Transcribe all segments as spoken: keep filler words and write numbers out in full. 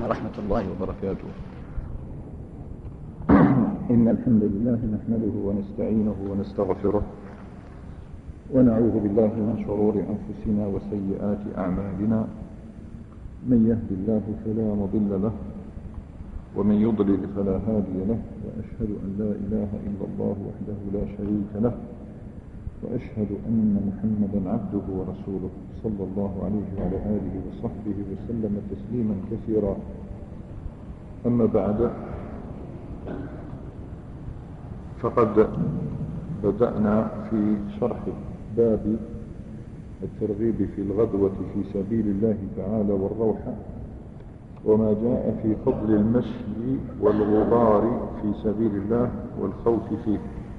ورحمة الله وبركاته. إن الحمد لله نحمده ونستعينه ونستغفره ونعوذ بالله من شرور أنفسنا وسيئات أعمالنا. من يهد الله فلا مضل له ومن يضلل فلا هادي له، وأشهد أن لا إله إلا الله وحده لا شريك له، وأشهد أن محمدا عبده ورسوله صلى الله عليه وعلى آله وصحبه وسلم تسليما كثيرا. أما بعد، فقد بدأنا في شرح باب الترغيب في الغدوة في سبيل الله تعالى والروحة، وما جاء في فضل المشي والغبار في سبيل الله والخوف فيه.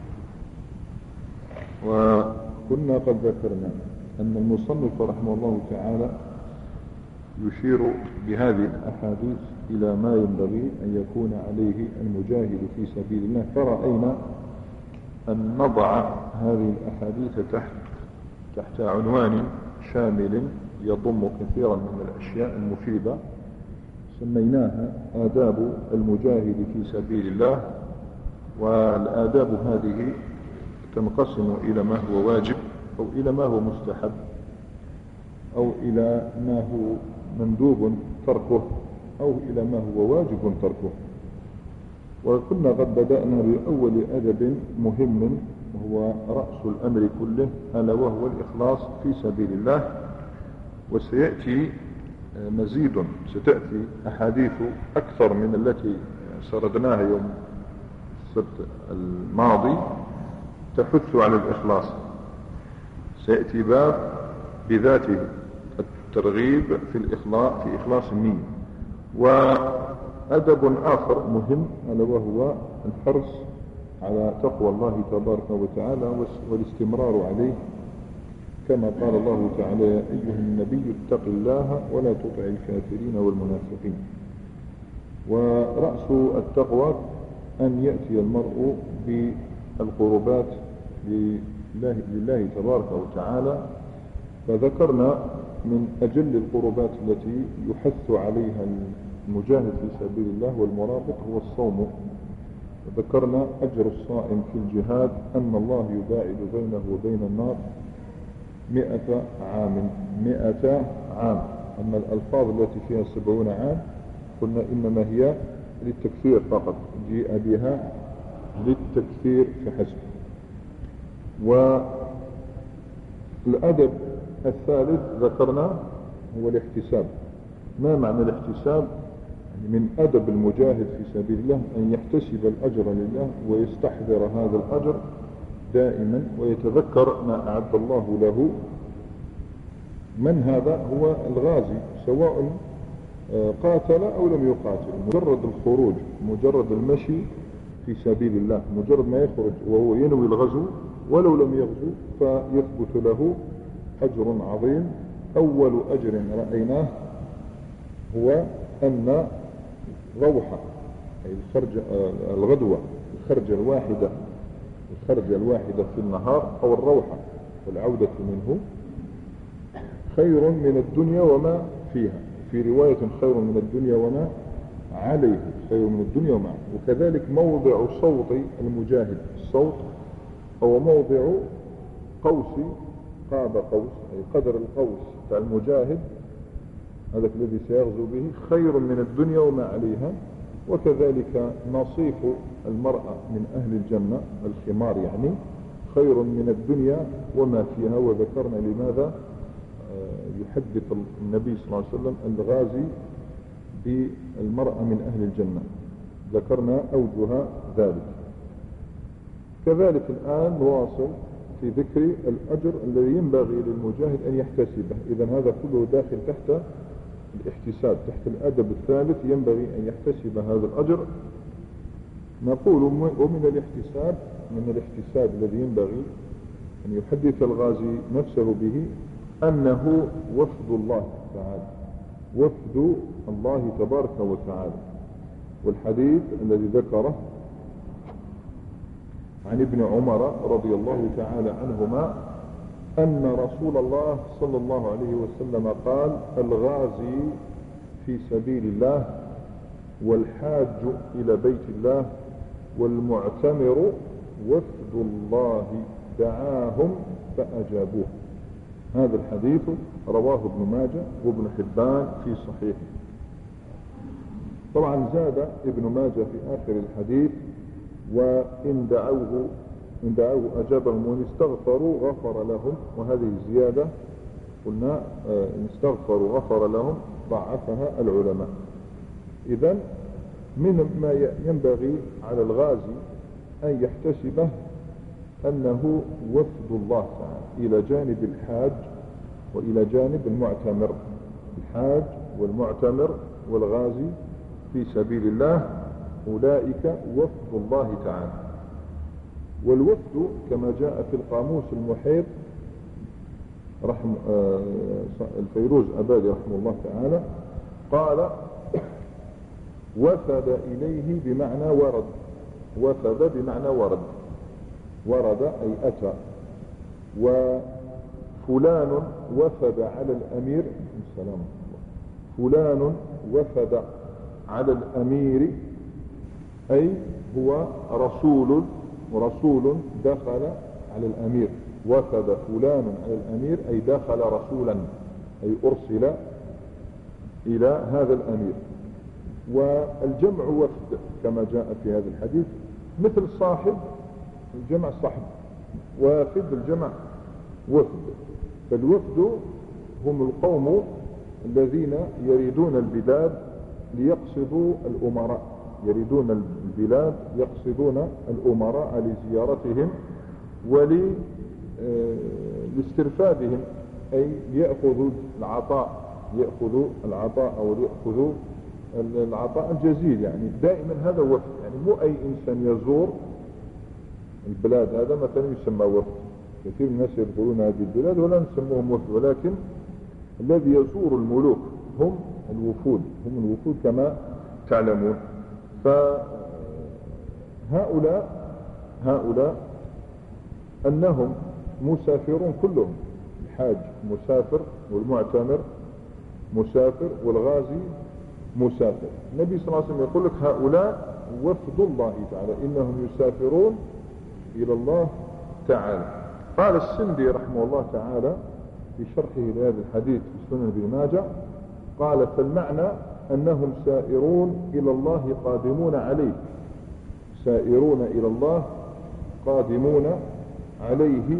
وكنا قد ذكرنا أن المصنف رحمه الله تعالى يشير بهذه الأحاديث إلى ما ينبغي أن يكون عليه المجاهد في سبيل الله، فرأينا أن نضع هذه الأحاديث تحت تحت عنوان شامل يضم كثيرا من الأشياء المفيدة، سميناها آداب المجاهد في سبيل الله. والآداب هذه تنقسم إلى ما هو واجب، أو إلى ما هو مستحب، أو إلى ما هو مندوب تركه، أو إلى ما هو واجب تركه. وكنا قد بدأنا بأول أدب مهم وهو رأس الأمر كله، ألا وهو الإخلاص في سبيل الله. وسيأتي مزيد، ستأتي أحاديث أكثر من التي سردناها يوم السبت الماضي تحث على الإخلاص. سيأتي باب بذاته الترغيب في الإخلاص في إخلاص النية. وأدب آخر مهم ألا وهو الحرص على تقوى الله تبارك وتعالى والاستمرار عليه، كما قال الله تعالى: يا أيها النبي اتق الله ولا تطع الكافرين والمنافقين. ورأس التقوى أن يأتي المرء بالقربات لله, لله تبارك وتعالى. فذكرنا من أجل القربات التي يحث عليها المجاهد في سبيل الله والمرابط هو الصوم. ذكرنا أجر الصائم في الجهاد، أن الله يباعد بينه وبين النار مئة عام مئة عام. أما الألفاظ التي فيها سبعون عام قلنا إنما هي للتكثير فقط، جيء بها للتكثير فحسب. والأدب الثالث ذكرنا هو الاحتساب. ما معنى الاحتساب؟ يعني من أدب المجاهد في سبيل الله أن يحتسب الأجر لله ويستحضر هذا الأجر دائما، ويتذكر ما أعد الله له. من هذا؟ هو الغازي، سواء قاتل أو لم يقاتل. مجرد الخروج، مجرد المشي في سبيل الله، مجرد ما يخرج وهو ينوي الغزو ولو لم يغزو فيثبت له أجر عظيم. أول أجر رأيناه هو أن روحة، أي الخرج الغدوة، الخرجة الواحدة الخرجة الواحدة في النهار أو الروحة والعودة منه خير من الدنيا وما فيها. في رواية خير من الدنيا وما عليه، خير من الدنيا وما. وكذلك موضع صوت المجاهد، الصوت هو موضع قوس، قاب قوس، أي قدر القوس بتاع المجاهد، هذا الذي سيغزو به، خير من الدنيا وما عليها. وكذلك نصيف المرأة من أهل الجنة، الخمار يعني، خير من الدنيا وما فيها. وذكرنا لماذا يحدث النبي صلى الله عليه وسلم الغازي بالمرأة من أهل الجنة، ذكرنا أوجه ذلك. كذلك الآن نواصل في ذكر الأجر الذي ينبغي للمجاهد أن يحتسبه. إذن هذا كله داخل تحت الاحتساب، تحت الأدب الثالث، ينبغي أن يحتسب هذا الأجر. نقول ومن الاحتساب من الاحتساب الذي ينبغي أن يحدث الغازي نفسه به أنه وفد الله تعالى، وفد الله تبارك وتعالى. والحديث الذي ذكره عن ابن عمر رضي الله تعالى عنهما أن رسول الله صلى الله عليه وسلم قال: الغازي في سبيل الله والحاج إلى بيت الله والمعتمر وفد الله دعاهم فأجابوه. هذا الحديث رواه ابن ماجه وابن حبان في صحيحه. طبعا زاد ابن ماجه في آخر الحديث: وإن دعوه إن دعوه أجابهم وإن استغفروا غفر لهم. وهذه الزيادة قلنا إن استغفروا غفر لهم ضعفها العلماء. إذن من ما ينبغي على الغازي أن يحتسبه أنه وفد الله تعالى إلى جانب الحاج وإلى جانب المعتمر. الحاج والمعتمر والغازي في سبيل الله أولئك وفد الله تعالى. والوفد كما جاء في القاموس المحيط رحم الفيروز أبادي رحمه الله تعالى قال: وفد إليه بمعنى ورد. وفد بمعنى ورد، ورد أي أتى. وفلان وفد على الأمير السلام فلان وفد على الأمير أي هو رسول رسول دخل على الأمير. وفد فلان على الأمير أي دخل رسولا، أي أرسل إلى هذا الأمير. والجمع وفد كما جاء في هذا الحديث، مثل صاحب الجمع صاحب، وافد الجمع وفد. فالوفد هم القوم الذين يريدون البلاد ليقصدوا الأمراء، يريدون البلاد يقصدون الأمراء لزيارتهم ولاسترفادهم، أي ليأخذوا العطاء يأخذوا العطاء أو يأخذوا العطاء الجزيل. يعني دائما هذا وفد، يعني مو أي إنسان يزور البلاد هذا مثلا يسمى وفد. كثير من الناس يدخلون هذه البلاد ولا نسموهم وفد، ولكن الذي يزور الملوك هم الوفود، هم الوفود كما تعلمون. فهؤلاء هؤلاء أنهم مسافرون كلهم، الحاج مسافر والمعتمر مسافر والغازي مسافر. النبي صلى الله عليه وسلم يقول لك هؤلاء وفد الله تعالى، إنهم يسافرون إلى الله تعالى. قال السندي رحمه الله تعالى في شرحه لهذا الحديث في سنن ابن ماجه قال: فالمعنى أنهم سائرون إلى الله قادمون عليه، سائرون إلى الله قادمون عليه.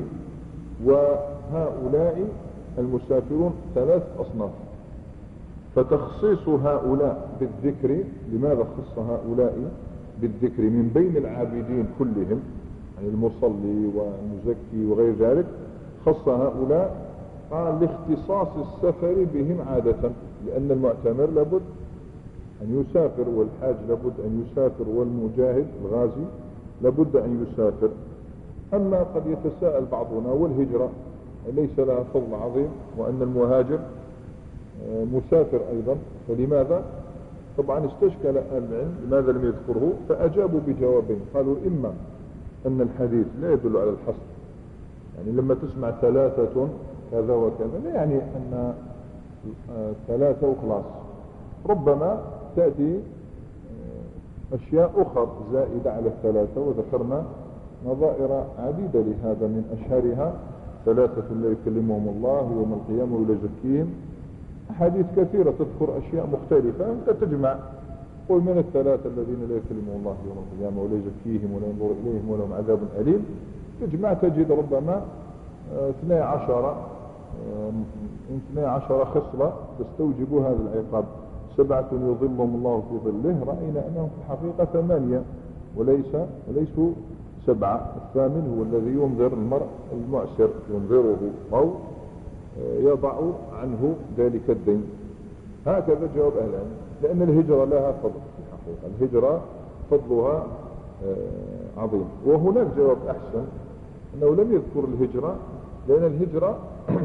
وهؤلاء المسافرون ثلاث أصناف، فتخصيص هؤلاء بالذكر، لماذا خص هؤلاء بالذكر من بين العابدين كلهم، يعني المصلي والمزكي وغير ذلك، خص هؤلاء قال لاختصاص السفر بهم عادة، لأن المعتمر لابد أن يسافر، والحاج لابد أن يسافر، والمجاهد الغازي لابد أن يسافر. أما قد يتساءل بعضنا والهجرة ليس لها فضل عظيم، وأن المهاجر مسافر أيضا، فلماذا؟ طبعا استشكل أهل العلم لماذا لم يذكره، فأجابوا بجوابين. قالوا: إما أن الحديث لا يدل على الحصر، يعني لما تسمع ثلاثة كذا وكذا لا يعني أن ثلاثة وخلاص، ربما تأتي أشياء أخرى زائدة على الثلاثة، وذكرنا نظائر عديدة لهذا، من أشهرها ثلاثة لا يكلمهم الله يوم القيامة ولا يزكيهم. أحاديث كثيرة تذكر أشياء مختلفة، أنت تجمع قل من الثلاثة الذين لا يكلمهم الله يوم القيامة ولا يزكيهم ولا ينظر إليهم ولهم عذاب أليم، تجمع تجد ربما اثني عشر اثني عشر خصلة تستوجب هذا العقاب. سبعة يظلهم الله في ظله، رأينا أنهم في الحقيقة ثمانية وليس وليسوا سبعة. الثامن هو الذي ينذر المرء المعسر، ينذره أو يضع عنه ذلك الدين. هكذا جواب أهل العلم، لأن الهجرة لها فضل في الحقيقة، الهجرة فضلها عظيم. وهناك جواب أحسن أنه لم يذكر الهجرة، لأن الهجرة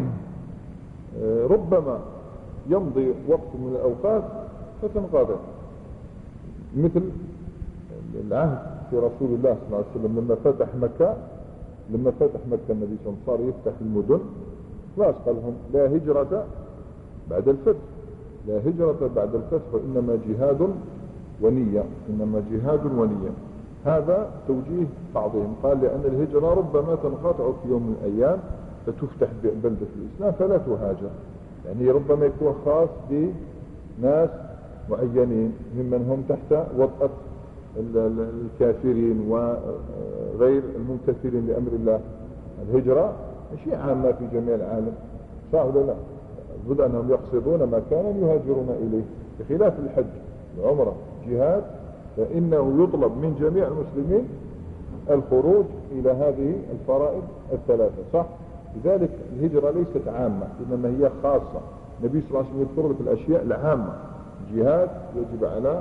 ربما يمضي وقت من الأوقات فتنقضي، مثل العهد في رسول الله صلى الله عليه وسلم لما فتح مكة لما فتح مكة النبي صلى الله عليه وسلم صار يفتح المدن، خلاص قال لهم لا هجرة بعد الفتح، لا هجرة بعد الفتح، وإنما جهاد ونية، إنما جهاد ونية. هذا توجيه بعضهم، قال لأن الهجرة ربما تنقطع في يوم من الأيام فتفتح بلدة الإسلام فلا تهاجر، يعني ربما يكون خاص بناس معينين ممن هم تحت وطأة الكافرين وغير الممتثلين لأمر الله. الهجرة شيء عامة في جميع العالم، صح ولا لا؟ بد أنهم يقصدون مكانا يهاجرون إليه، بخلاف الحج والعمرة جهاد فإنه يطلب من جميع المسلمين الخروج إلى هذه الفرائض الثلاثة، صح؟ لذلك الهجرة ليست عامة إنما هي خاصة. النبي صلى الله عليه وسلم يذكر في الأشياء العامة، جهاد يجب على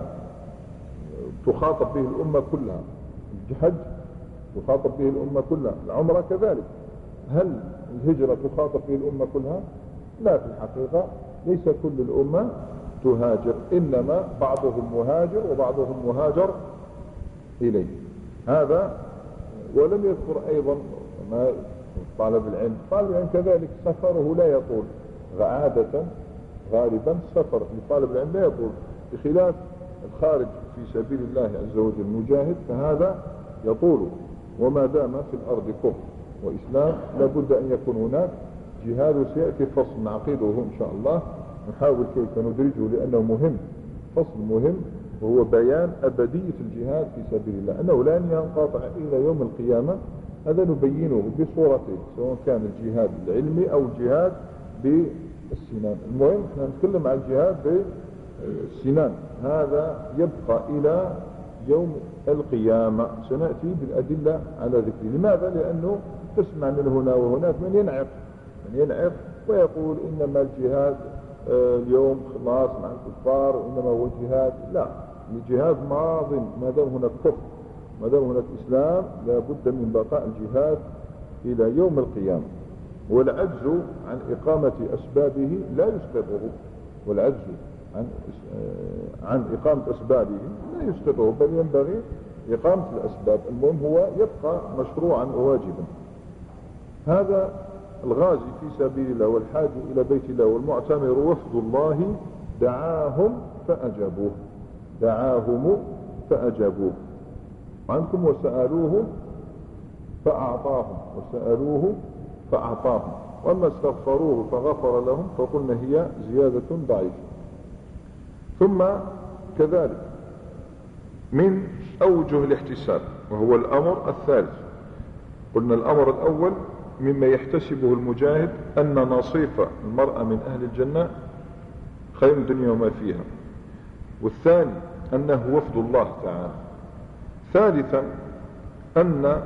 تخاطب به الأمة كلها، الحج تخاطب به الأمة كلها، العمرة كذلك. هل الهجرة تخاطب به الأمة كلها؟ لا، في الحقيقة ليس كل الأمة تهاجر، إنما بعضهم مهاجر وبعضهم مهاجر إليه. هذا ولم يذكر أيضا ما طالب العلم، طالب العلم كذلك سفره لا يطول، عادة غالبا سفر لطالب العلم لا يطول، بخلاف الخارج في سبيل الله عز وجل المجاهد فهذا يطول، وما دام في الأرض كفر وإسلام لابد أن يكون هناك جهاد. وسيأتي فصل نعقده إن شاء الله نحاول كيف ندرجه لأنه مهم، فصل مهم، وهو بيان أبدية الجهاد في سبيل الله، أنه لن ينقطع إلى يوم القيامة. هذا نبينه بصورته، سواء كان الجهاد العلمي أو الجهاد بالسنان. المهم نحن نتكلم عن الجهاد بالسنان، هذا يبقى إلى يوم القيامة، سنأتي بالأدلة على ذكره. لماذا؟ لأنه تسمع من هنا وهناك من ينعق من ينعق ويقول إنما الجهاد اليوم خلاص مع الكفار وإنما هو الجهاد. لا، الجهاد ماض ما دام هناك كفر، ما دام هناك إسلام لابد من بقاء الجهاد إلى يوم القيامة. والعجز عن إقامة أسبابه لا يسقطه، والعجز عن عن إقامة أسبابه لا يسقطه، بل ينبغي إقامة الأسباب. المهم هو يبقى مشروعا وواجبا. هذا الغازي في سبيل الله والحاج إلى بيت الله والمعتمر وفد الله دعاهم فأجابوه، دعاهم فأجابوه. عنكم وسألوه فأعطاهم، وسألوه فأعطاهم، وأما استغفروه فغفر لهم فقلنا هي زيادة ضعيفة. ثم كذلك من أوجه الاحتساب وهو الأمر الثالث، قلنا الأمر الأول مما يحتسبه المجاهد أن نصيف المرأة من أهل الجنة خير الدنيا وما فيها، والثاني أنه وفد الله تعالى، ثالثا أن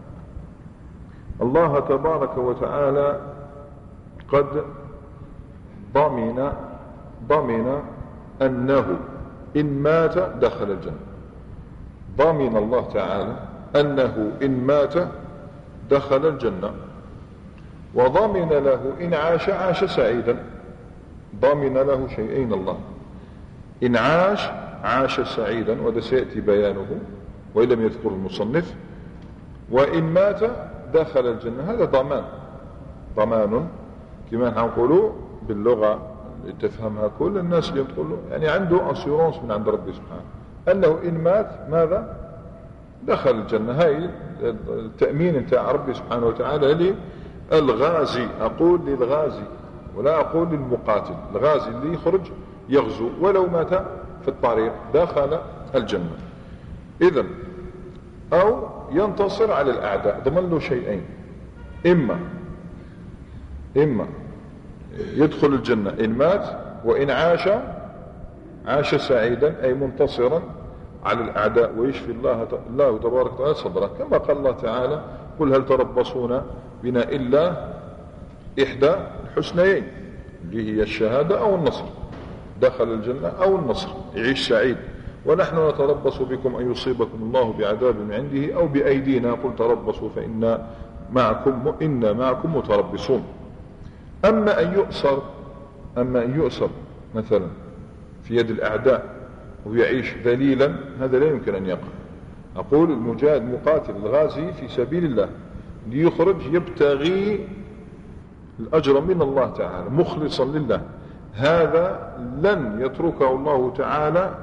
الله تبارك وتعالى قد ضمن ضمن أنه إن مات دخل الجنة. ضمن الله تعالى أنه إن مات دخل الجنة، وضمن له إن عاش عاش سعيدا. ضمن له شيئين الله، إن عاش عاش سعيدا وده سيأتي بيانه وإن لم يذكر المصنف، وإن مات دخل الجنة. هذا ضمان، ضمان كما نقولوا باللغة اللي تفهمها كل الناس اللي يقولوا يعني عنده أسيرونس من عند ربي سبحانه أنه إن مات ماذا دخل الجنة. هاي التأمين انتاع ربي سبحانه وتعالى للغازي، أقول للغازي ولا أقول للمقاتل، الغازي اللي يخرج يغزو ولو مات في الطريق دخل الجنة. إذن أو ينتصر على الأعداء، ضمن له شيئين، إما إما يدخل الجنة إن مات، وإن عاش عاش سعيدا أي منتصرا على الأعداء ويشفي الله الله تبارك وتعالى صدره، كما قال الله تعالى قل هل تربصون بنا إلا إحدى الحسنيين اللي هي الشهادة أو النصر. دخل الجنة أو النصر، يعيش سعيد. ونحن نتربص بكم أن يصيبكم الله بعذاب من عنده أو بأيدينا قل تربصوا فإنا معكم إنا معكم متربصون. أما أن يؤسر أما أن يؤسر مثلا في يد الأعداء ويعيش ذليلا، هذا لا يمكن أن يقع. أقول المجاهد المقاتل الغازي في سبيل الله ليخرج يبتغي الأجر من الله تعالى مخلصا لله، هذا لن يتركه الله تعالى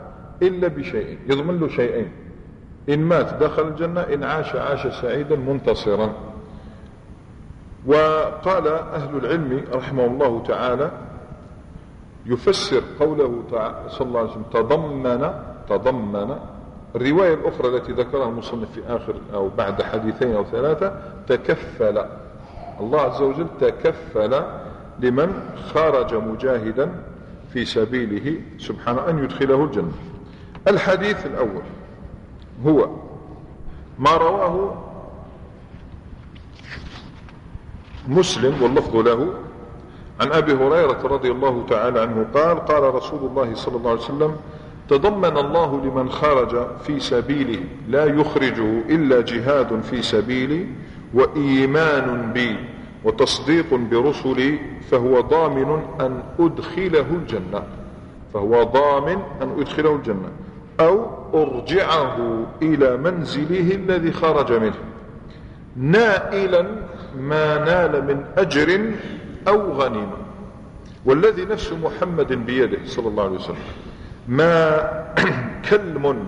إلا بشيء، يضمن له شيئين: إن مات دخل الجنة، إن عاش عاش سعيدا منتصرا. وقال أهل العلم رحمه الله تعالى يفسر قوله صلى الله عليه وسلم تضمن تضمن الرواية الأخرى التي ذكرها المصنف في آخر أو بعد حديثين أو ثلاثة: تكفل الله عز وجل تكفل لمن خرج مجاهدا في سبيله سبحانه أن يدخله الجنة. الحديث الأول هو ما رواه مسلم واللفظ له عن أبي هريرة رضي الله تعالى عنه قال: قال رسول الله صلى الله عليه وسلم: تضمن الله لمن خرج في سبيله لا يخرجه إلا جهاد في سبيلي وإيمان بي وتصديق برسلي فهو ضامن أن أدخله الجنة فهو ضامن أن أدخله الجنة أو أرجعه إلى منزله الذي خرج منه نائلا ما نال من أجر أو غنيمة. والذي نفس محمد بيده صلى الله عليه وسلم ما كلم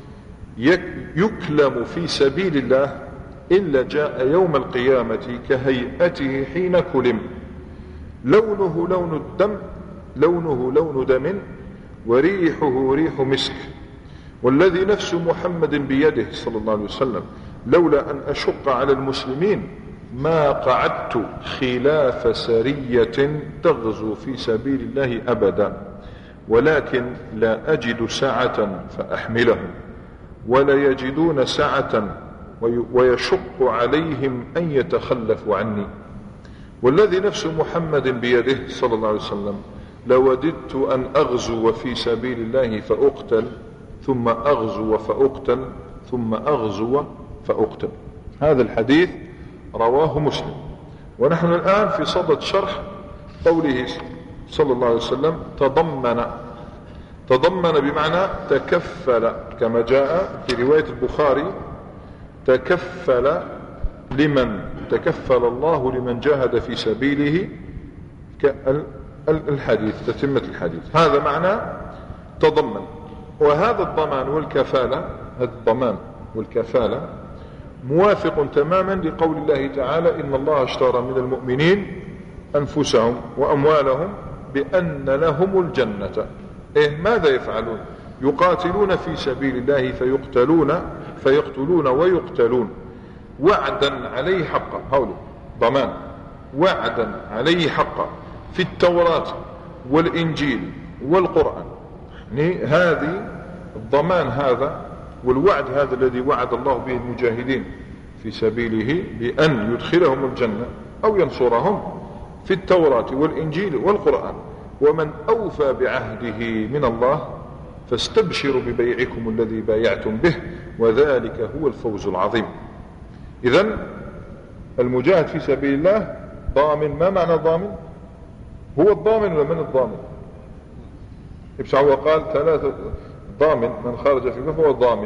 يكلم في سبيل الله إلا جاء يوم القيامة كهيئته حين كلم، لونه لون الدم لونه لون دم وريحه ريح مسك. والذي نفس محمد بيده صلى الله عليه وسلم لولا أن أشق على المسلمين ما قعدت خلاف سرية تغزو في سبيل الله أبدا، ولكن لا أجد سعة فأحملهم ولا يجدون سعة ويشق عليهم أن يتخلفوا عني. والذي نفس محمد بيده صلى الله عليه وسلم لوددت أن أغزو في سبيل الله فأقتل ثم أغزو فأقتل ثم أغزو فأقتل. هذا الحديث رواه مسلم. ونحن الآن في صدد شرح قوله صلى الله عليه وسلم تضمن. تضمن بمعنى تكفل، كما جاء في رواية البخاري: تكفل لمن تكفل الله لمن جاهد في سبيله الحديث، تتمة الحديث. هذا معنى تضمن. وهذا الضمان والكفالة، هذا الضمان والكفالة موافق تماما لقول الله تعالى: إن الله اشترى من المؤمنين أنفسهم وأموالهم بأن لهم الجنة. إيه ماذا يفعلون؟ يقاتلون في سبيل الله فيقتلون فيقتلون ويقتلون وعدا عليه حقا. هؤلاء ضمان وعدا عليه حقا في التوراة والإنجيل والقرآن. يعني هذه الضمان هذا والوعد هذا الذي وعد الله به المجاهدين في سبيله بأن يدخلهم الجنة أو ينصرهم في التوراة والإنجيل والقرآن. ومن أوفى بعهده من الله فاستبشروا ببيعكم الذي بايعتم به وذلك هو الفوز العظيم. إذن المجاهد في سبيل الله ضامن. ما معنى ضامن؟ هو الضامن ولا من الضامن؟ هو قال ثلاثة ضامن: من خرج في الله فهو ضامن،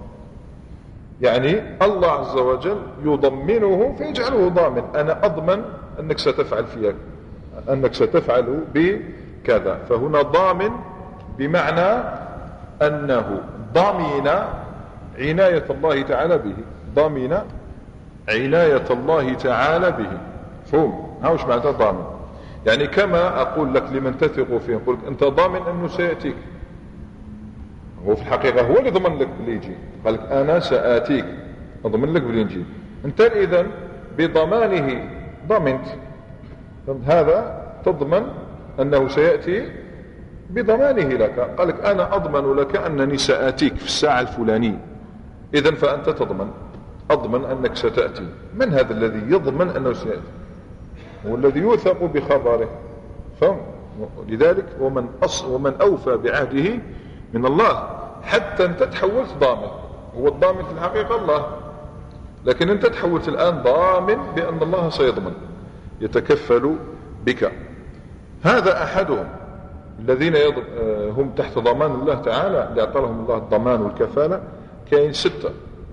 يعني الله عز وجل يضمنه فيجعله ضامن. أنا أضمن أنك ستفعل فيك أنك ستفعل بكذا. فهنا ضامن بمعنى أنه ضمن عناية الله تعالى به، ضمن عناية الله تعالى به. فهم هاوش معنى ضامن؟ يعني كما أقول لك لمن تثق فيه، أقول لك أنت ضامن أنه سيأتيك، هو في الحقيقة هو اللي ضمن لك اللي يجي. قال لك أنا سآتيك، أضمن لك باللي يجي. أنت إذن بضمانه ضمنت، هذا تضمن أنه سيأتي بضمانه لك. قال لك أنا أضمن لك أنني سآتيك في الساعة الفلانية، إذن فأنت تضمن، أضمن أنك ستأتي. من هذا الذي يضمن أنه سيأتي؟ هو الذي يوثق بخبره. لذلك ومن, أص ومن أوفى بعهده من الله. حتى أنت تحولت ضامن، هو الضامن في الحقيقة الله، لكن أنت تحولت الآن ضامن بأن الله سيضمن يتكفل بك. هذا أحدهم الذين هم تحت ضمان الله تعالى، اللي أعطى لهم الله الضمان والكفالة. كاين ستة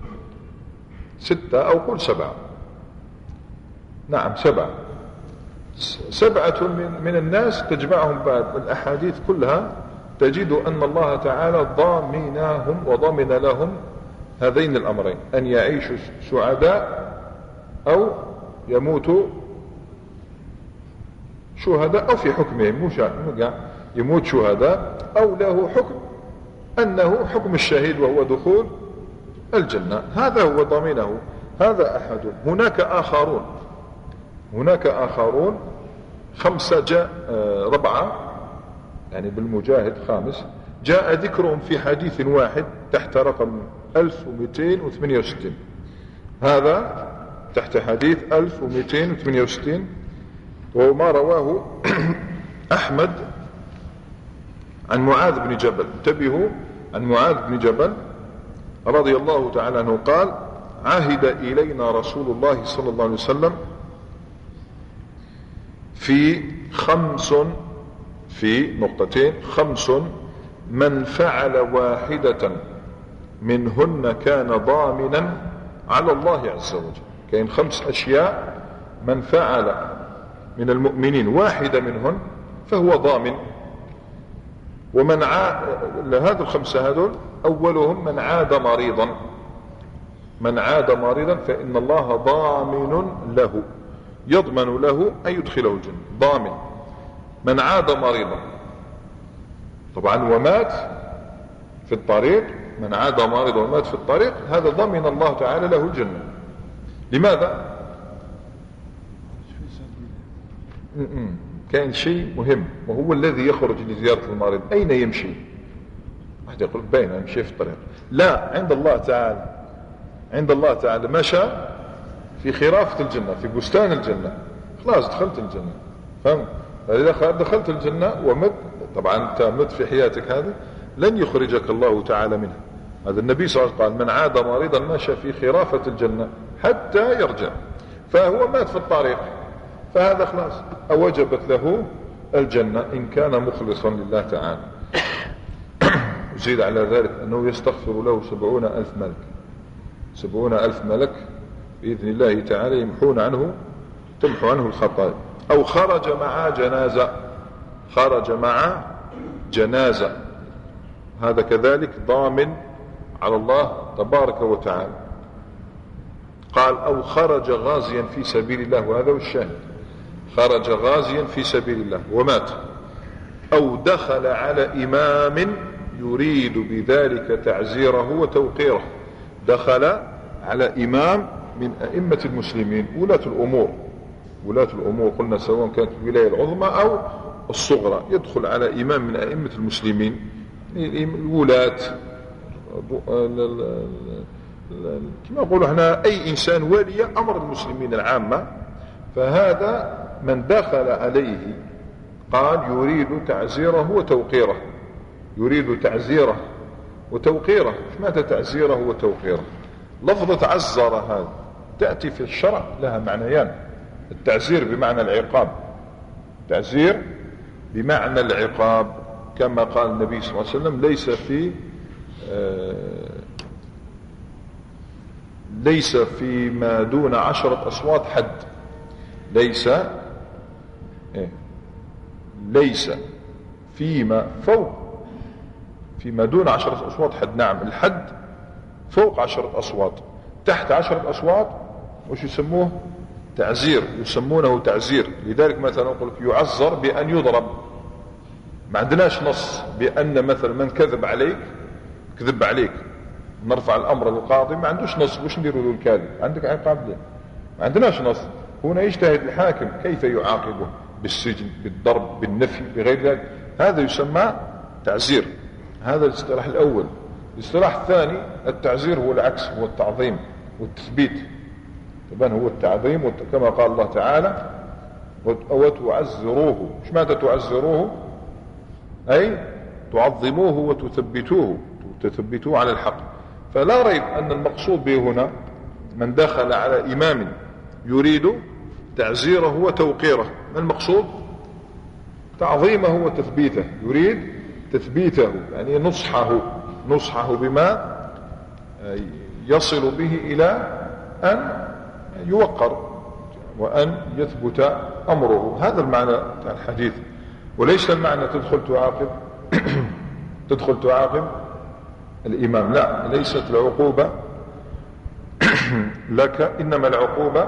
ستة أو قل سبعة، نعم سبعة سبعة من, من الناس تجمعهم بعد الأحاديث كلها تجد أن الله تعالى ضامنهم وضمن لهم هذين الأمرين، أن يعيشوا سعداء أو يموتوا شهداء، أو في حكمهم مو يموت شهداء، أو له حكم أنه حكم الشهيد وهو دخول الجنة. هذا هو ضمينه، هذا أحد. هناك آخرون هناك آخرون خمسة جاء ربعة يعني بالمجاهد خامس، جاء ذكرهم في حديث واحد تحت رقم ألف ومئتين وثمانية وستين. هذا تحت حديث ألف ومئتين وثمانية وستين، وهو ما رواه أحمد عن معاذ بن جبل. انتبهوا، عن معاذ بن جبل رضي الله تعالى عنه قال: عهد إلينا رسول الله صلى الله عليه وسلم في خمس في نقطتين خمس من فعل واحدة منهن كان ضامنا على الله عز وجل. كاين خمس أشياء من فعل من المؤمنين واحدة منهن فهو ضامن. ومن عاد هذه الخمسة هذول، أولهم من عاد مريضا من عاد مريضا فإن الله ضامن له، يضمن له أن يدخله الجنة، ضامن. من عاد مريضا طبعا ومات في الطريق، من عاد مريضا ومات في الطريق، هذا ضمن الله تعالى له الجنة. لماذا؟ كان شيء مهم، وهو الذي يخرج لزيارة المريض أين يمشي؟ واحد يقول بين يمشي في الطريق، لا، عند الله تعالى عند الله تعالى مشى في خرافة الجنة، في بستان الجنة، خلاص دخلت الجنة. فهم؟ فإذا دخلت الجنة ومت، طبعا أنت مت في حياتك هذه لن يخرجك الله تعالى منها. هذا النبي صلى الله عليه وسلم قال: من عاد مريضا مشى في خرافة الجنة حتى يرجع. فهو مات في الطريق، فهذا خلاص أوجبت له الجنة إن كان مخلصا لله تعالى. زيد على ذلك أنه يستغفر له سبعون ألف ملك سبعون ألف ملك بإذن الله تعالى يمحون عنه تمحو عنه الخطايا. أو خرج مع جنازة خرج مع جنازة هذا كذلك ضامن على الله تبارك وتعالى. قال: أو خرج غازيا في سبيل الله، وهذا هو الشاهد، خرج غازيا في سبيل الله ومات. أو دخل على إمام يريد بذلك تعزيره وتوقيره، دخل على إمام من أئمة المسلمين، ولاة الأمور ولاة الأمور قلنا سواء كانت الولاية العظمى أو الصغرى، يدخل على إمام من أئمة المسلمين، الولاة كما نقول احنا أي إنسان ولي أمر المسلمين العامة، فهذا من دخل عليه قال يريد تعزيره وتوقيره يريد تعزيره وتوقيره. ايش معنى تعزيره وتوقيره؟ لفظة عزر هذا تأتي في الشرع لها معنيان: التعزير بمعنى العقاب، تعزير بمعنى العقاب، كما قال النبي صلى الله عليه وسلم: ليس في آه ليس فيما دون عشرة أصوات حد. ليس إيه؟ ليس فيما فوق فيما دون عشرة أصوات حد. نعم، الحد فوق عشرة أصوات، تحت عشرة أصوات وش يسموه؟ تعزير، يسمونه تعزير. لذلك مثلا نقول يعزر بأن يضرب. ما عندناش نص بأن مثلا من كذب عليك كذب عليك نرفع الأمر للقاضي، ما عندوش نص، وش نديروا له الكاذب؟ عندك عقاب ليه؟ ما عندناش نص. هنا يجتهد الحاكم كيف يعاقبه، بالسجن، بالضرب، بالنفي، بغير ذلك. هذا يسمى تعزير. هذا الاصطلاح الأول. الاصطلاح الثاني التعزير هو العكس، هو التعظيم والتثبيت. طبعا هو التعظيم كما قال الله تعالى: وتعزروه. ايش معنى تعزروه؟ أي تعظموه وتثبتوه تثبتوه على الحق. فلا ريب أن المقصود به هنا من دخل على إمام يريد تعزيره وتوقيره. ما المقصود؟ تعظيمه وتثبيته، يريد تثبيته يعني نصحه نصحه بما يصل به إلى أن يوقر وأن يثبت أمره. هذا المعنى الحديث، وليس المعنى تدخل تعاقب تدخل تعاقب الإمام. لا، ليست العقوبة لك، إنما العقوبة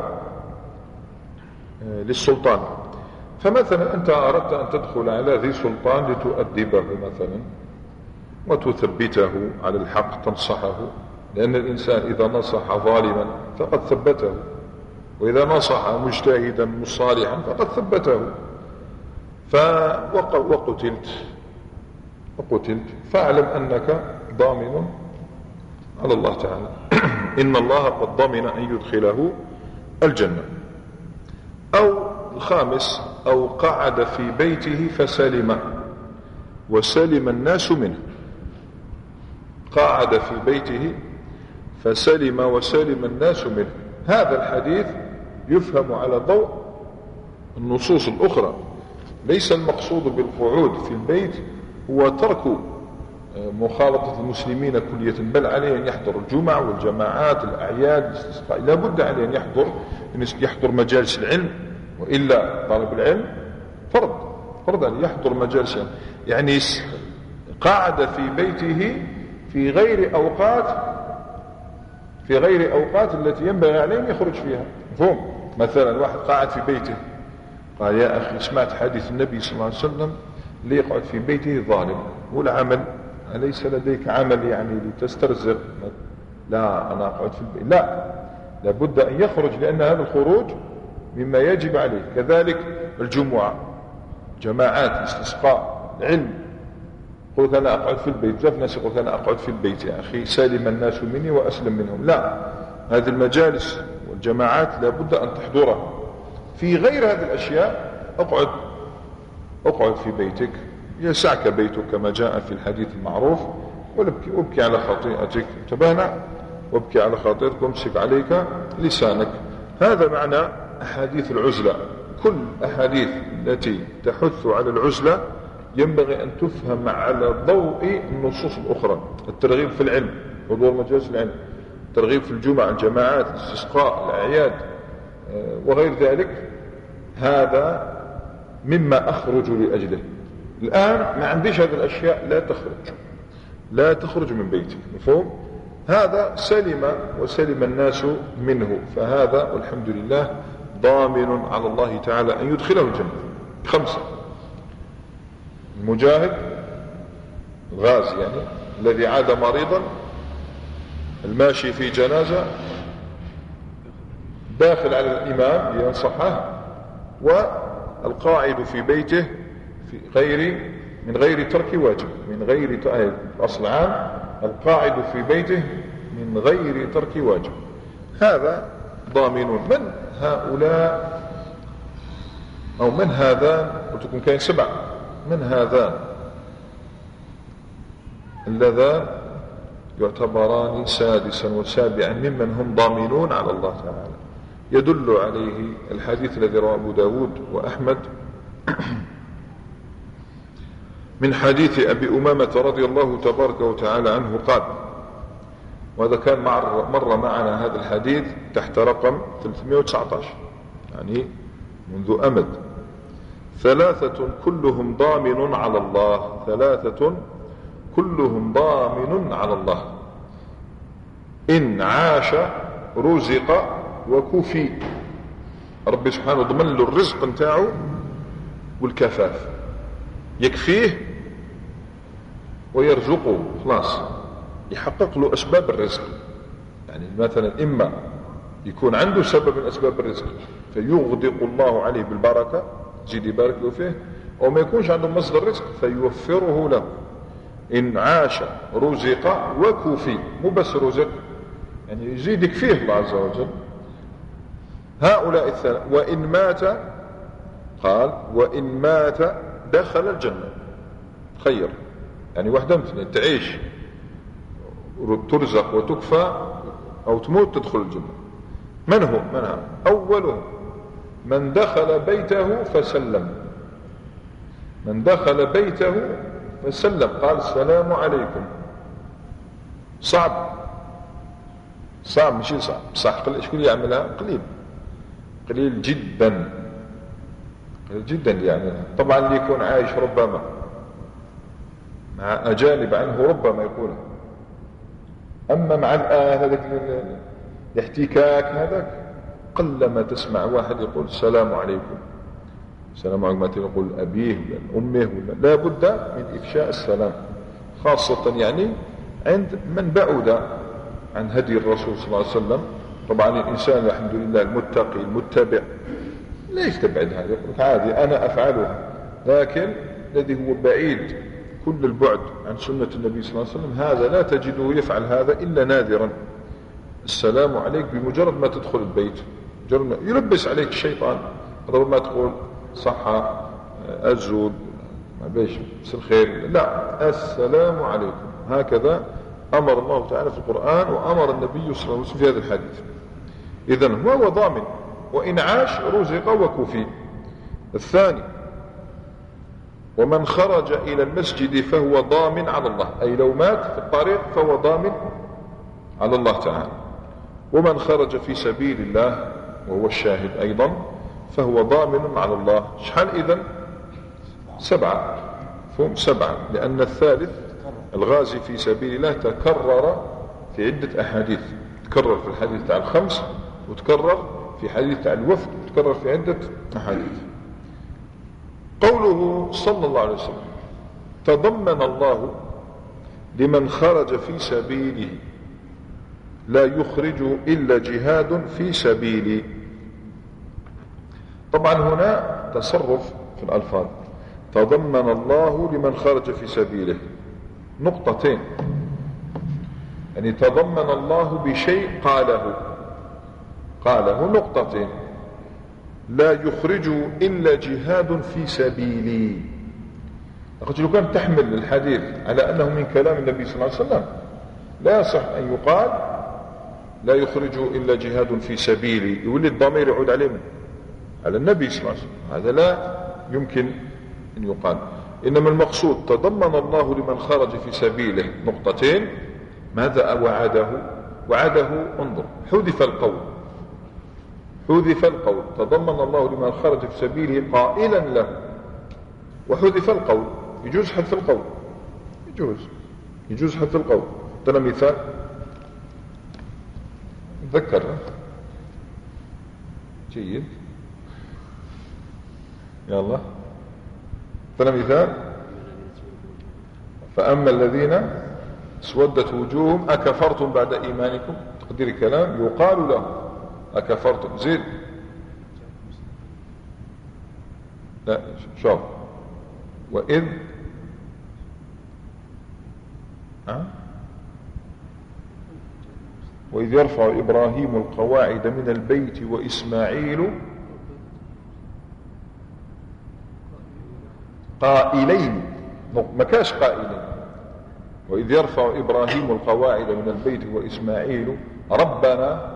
للسلطان. فمثلا أنت أردت أن تدخل على ذي سلطان لتؤدبه مثلا وتثبته على الحق، تنصحه، لأن الإنسان إذا نصح ظالما فقد ثبته، وإذا نصح مجتهدا مصالحا فقد ثبته. وقتلت وقتلت فاعلم أنك ضامن على الله تعالى. إن الله قد ضمن أن يدخله الجنة. أو الخامس، أو قعد في بيته فسلم وسلم الناس منه. قعد في بيته فسلم وسلم الناس منه. هذا الحديث يفهم على ضوء النصوص الأخرى. ليس المقصود بالقعود في البيت هو ترك مخالطة المسلمين كلية، بل عليه أن يحضر الجمع والجماعات، الأعياد، الاستسقاء. لا بد عليه أن يحضر أن يحضر مجالس العلم، وإلا طالب العلم فرض فرض أن يحضر مجالس العلم. يعني قعد في بيته في غير أوقات في غير أوقات التي ينبغي عليه أن يخرج فيها. مفهوم؟ مثلا واحد قاعد في بيته قال يا أخي سمعت حديث النبي صلى الله عليه وسلم اللي يقعد في بيته ظالم، والعمل أليس لديك عمل يعني لتسترزق؟ لا، أنا أقعد في البيت. لا، لابد أن يخرج، لأن هذا الخروج مما يجب عليه. كذلك الجمعة، جماعات، الاستسقاء، العلم. قلت أنا أقعد في البيت، جاء ناس قلت أنا أقعد في البيت يا أخي سالم الناس مني وأسلم منهم. لا، هذه المجالس والجماعات لابد أن تحضرها. في غير هذه الأشياء أقعد أقعد في بيتك، يسعك بيتك كما جاء في الحديث المعروف، وابكي, وابكي على خطيئتك. انتبهنا؟ وابكي على خطيئتك وامسك عليك لسانك. هذا معنى أحاديث العزلة. كل أحاديث التي تحث على العزلة ينبغي أن تفهم على ضوء النصوص الأخرى. الترغيب في العلم، حضور مجالس العلم، الترغيب في الجمعة، الجماعات، الاستسقاء، الأعياد وغير ذلك، هذا مما أخرج لأجله. الآن ما عنديش هذه الأشياء، لا تخرج لا تخرج من بيتك. مفهوم؟ هذا سلم وسلم الناس منه، فهذا والحمد لله ضامن على الله تعالى أن يدخله الجنة. خمسة، المجاهد الغازي يعني الذي عاد مريضا، الماشي في جنازة، داخل على الإمام لينصحه، والقاعد في بيته في غير من غير ترك واجب، من غير الأصل عام القاعد في بيته من غير ترك واجب. هذا ضامنون. من هؤلاء أو من هذان؟ قلت لكم كاين سبع. من هذان اللذان يعتبران سادسا وسابعا ممن هم ضامنون على الله تعالى؟ يدل عليه الحديث الذي رواه أبو داود وأحمد من حديث أبي أمامة رضي الله تبارك وتعالى عنه قال، وهذا كان مر معنا هذا الحديث تحت رقم ثلاثمائة وتسعة عشر يعني منذ أمد: ثلاثة كلهم ضامن على الله، ثلاثة كلهم ضامن على الله: إن عاش رزق وكفي. ربي سبحانه ضمن له الرزق نتاعو والكفاف، يكفيه ويرزقه، خلاص يحقق له أسباب الرزق. يعني مثلا إما يكون عنده سبب من أسباب الرزق فيغدق الله عليه بالبركة، يزيد يبارك له فيه، أو ما يكونش عنده مصدر رزق فيوفره له. إن عاش رزق وكفي، مو بس رزق يعني يزيد يكفيه الله عز وجل. هؤلاء الثلاثة. وإن مات، قال وإن مات دخل الجنة. خير يعني واحدة مثل تعيش ترزق وتكفى، أو تموت تدخل الجنة. من هو؟ من هو؟ أولهم من دخل بيته فسلم. من دخل بيته فسلم، قال السلام عليكم. صعب صعب مش صعب صح. شكون يعملها؟ قليل قليل جدا قليل جدا يعني. طبعا اللي يكون عايش ربما مع أجانب عنه ربما يقولها. أما مع الآن هذاك الاحتكاك هذاك قلما تسمع واحد يقول السلام عليكم، السلام عليكم، مثلا يقول أبيه ولا أمه ولا، لا بد من إفشاء السلام، خاصة يعني عند من بعد عن هدي الرسول صلى الله عليه وسلم. طبعا الإنسان الحمد لله المتقي المتبع ليش تبعد هذا، يقول عادي أنا أفعلها، لكن الذي هو بعيد كل البعد عن سنة النبي صلى الله عليه وسلم هذا لا تجده يفعل هذا إلا نادرا. السلام عليك بمجرد ما تدخل البيت، مجرد ما يلبس عليك الشيطان، ربما تقول صحة الزود ما بيش بس الخير، لا، السلام عليكم، هكذا أمر الله تعالى في القرآن وأمر النبي صلى الله عليه وسلم في هذا الحديث. إذن هو ضامن، وإن عاش رزق وكفي. الثاني ومن خرج إلى المسجد فهو ضامن على الله، أي لو مات في الطريق فهو ضامن على الله تعالى. ومن خرج في سبيل الله وهو الشاهد أيضا فهو ضامن على الله. شحال إذن؟ سبعة، فهم سبعة، لأن الثالث الغازي في سبيل الله تكرر في عدة أحاديث، تكرر في الحديث تاع الخمس، وتكرر في حديث تاع الوفد، وتكرر في عدة أحاديث. قوله صلى الله عليه وسلم تضمن الله لمن خرج في سبيله لا يخرج إلا جهاد في سبيلي. طبعا هنا تصرف في الألفاظ، تضمن الله لمن خرج في سبيله نقطتين، يعني تضمن الله بشيء قاله قاله نقطتين، لا يخرج إلا جهاد في سبيلي. قلت لو كان تحمل الحديث على أنه من كلام النبي صلى الله عليه وسلم لا يصح أن يقال لا يخرج إلا جهاد في سبيلي، يولي الضمير يعود عليه من على النبي صلى الله عليه وسلم، هذا لا يمكن أن يقال. إنما المقصود تضمن الله لمن خرج في سبيله نقطتين. ماذا وعده؟ وعده انظر، حذف القول، حذف القول، تضمن الله لمن خرج في سبيله قائلا له، وحذف القول. يجوز حذف القول، يجوز يجوز حذف القول. ترى مثال تذكر جيد، يلا ترى مثال، فأما الذين اسودت وجوههم أكفرتم بعد إيمانكم، تقدير الكلام يقال له أكفرتم. زيد، لا شوف، وإذ أه؟ وإذ يرفع إبراهيم القواعد من البيت وإسماعيل قائلين، ما كاش قائلين، وإذ يرفع إبراهيم القواعد من البيت وإسماعيل ربنا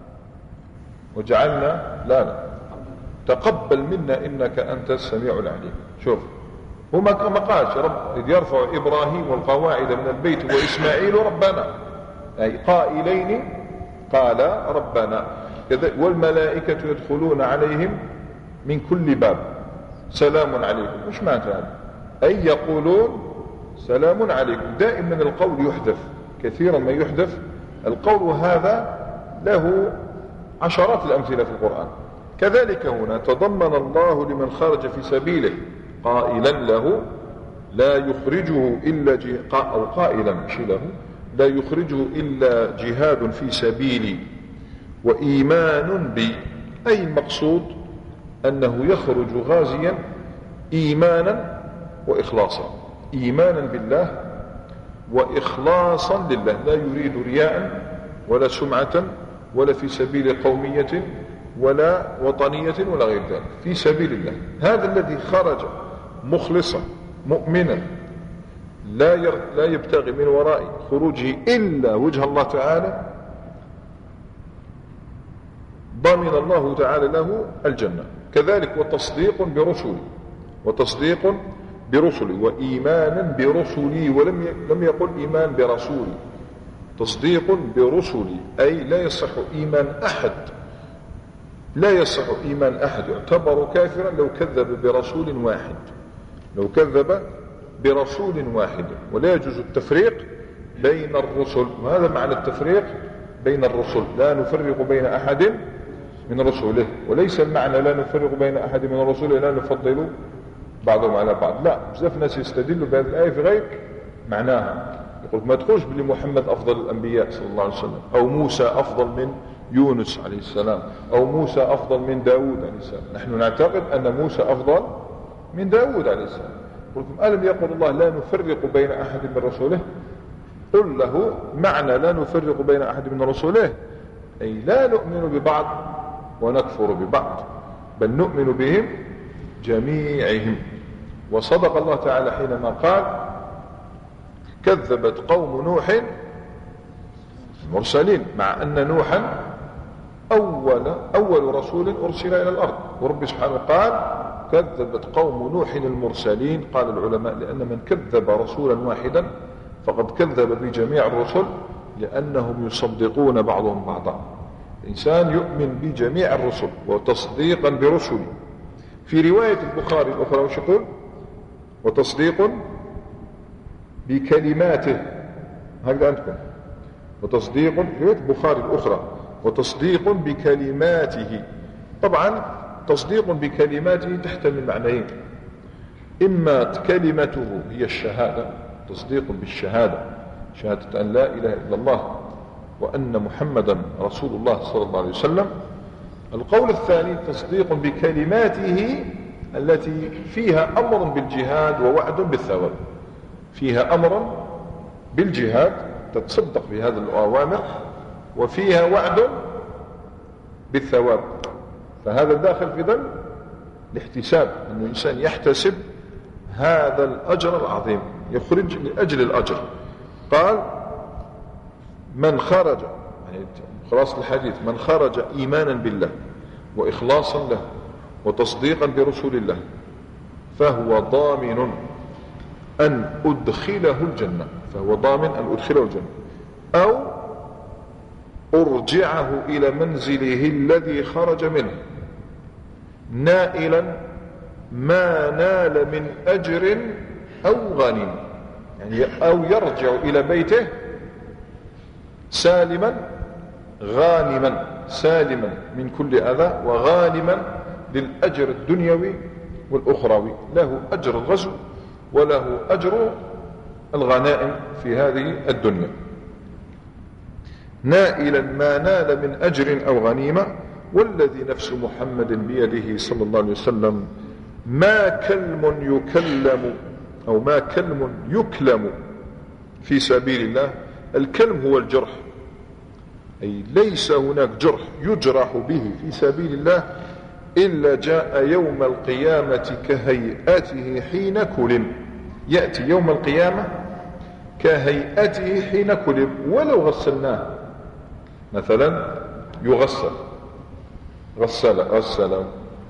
وجعلنا لا لا تقبل منا إنك أنت السميع العليم. شوف هما ما قالش رب، إذ يرفع إبراهيم القواعد من البيت وإسماعيل ربنا، أي قائلين قال ربنا. والملائكة يدخلون عليهم من كل باب سلام عليكم. مش معنى هذا؟ أي يقولون سلام عليكم. دائما القول يحذف، كثيرا ما يحذف القول، وهذا له عشرات الأمثلة في القرآن. كذلك هنا تضمن الله لمن خرج في سبيله قائلا له لا يخرجه إلا جهاد، أو قائلا مش له، لا يخرجه إلا جهاد في سبيلي وإيمان بي. أي المقصود أنه يخرج غازيا إيمانا وإخلاصا، إيمانا بالله وإخلاصا لله، لا يريد رياء ولا سمعة ولا في سبيل قومية ولا وطنية ولا غير ذلك، في سبيل الله. هذا الذي خرج مخلصا مؤمنا لا لا يبتغي من وراء خروجه إلا وجه الله تعالى، ضمن الله تعالى له الجنة. كذلك وتصديق برسلي، وتصديق برسلي وإيمانا برسلي، ولم لم يقل إيمان برسولي، تصديق برسلي، أي لا يصح إيمان أحد، لا يصح إيمان أحد، يعتبر كافرا لو كذب برسول واحد، لو كذب برسول واحد، ولا يجوز التفريق بين الرسل. وهذا معنى التفريق بين الرسل، لا نفرق بين أحد من رسله. وليس المعنى لا نفرق بين أحد من رسله لا نفضل بعضهم على بعض، لا. بزاف ناس يستدلوا بهذه الآية في غير معناها، يقول ما تقولش بلي محمد أفضل الأنبياء صلى الله عليه وسلم، أو موسى أفضل من يونس عليه السلام، أو موسى أفضل من داود عليه السلام. نحن نعتقد أن موسى أفضل من داود عليه السلام. قلتم ألم يقل الله لا نفرق بين أحد من رسله؟ قل له معنى لا نفرق بين أحد من رسله أي لا نؤمن ببعض ونكفر ببعض، بل نؤمن بهم جميعهم. وصدق الله تعالى حينما قال كذبت قوم نوح المرسلين، مع أن نوحا أول, أول رسول أرسل إلى الأرض. ورب سبحانه قال كذبت قوم نوح المرسلين. قال العلماء لأن من كذب رسولا واحدا فقد كذب بجميع الرسل، لأنهم يصدقون بعضهم بعضا. الإنسان يؤمن بجميع الرسل وتصديقا برسله. في رواية البخاري الأخرى وش يقول؟ وتصديق بكلماته، هكذا عندكم. وتصديق في رواية البخاري الأخرى وتصديق بكلماته. طبعا تصديق بكلماته تحتمل معنيين، إما كلمته هي الشهادة، تصديق بالشهادة، شهادة أن لا إله إلا الله وأن محمدا رسول الله صلى الله عليه وسلم. القول الثاني تصديق بكلماته التي فيها أمر بالجهاد ووعد بالثواب، فيها أمر بالجهاد تتصدق بهذه الأوامر، وفيها وعد بالثواب. فهذا داخل في ذلك الاحتساب، أن الإنسان يحتسب هذا الأجر العظيم، يخرج لأجل الأجر. قال من خرج، يعني خلاص الحديث، من خرج إيمانا بالله وإخلاصا له وتصديقا برسول الله فهو ضامن أن أدخله الجنة، فهو ضامن أن أدخله الجنة، أو أرجعه إلى منزله الذي خرج منه نائلا ما نال من أجر أو غنيمة، يعني أو يرجع إلى بيته سالما غانما، سالما من كل أذى وغانما للأجر الدنيوي والأخروي، له أجر الغزو وله أجر الغنائم في هذه الدنيا. نائلا ما نال من أجر أو غنيمة. والذي نفس محمد بيده صلى الله عليه وسلم ما كلم يكلم أو ما كلم يكلم في سبيل الله. الكلم هو الجرح، أي ليس هناك جرح يجرح به في سبيل الله إلا جاء يوم القيامة كهيئته حين كلم. يأتي يوم القيامة كهيئته حين كلم، ولو غسلناه مثلا يغسل غسل غسل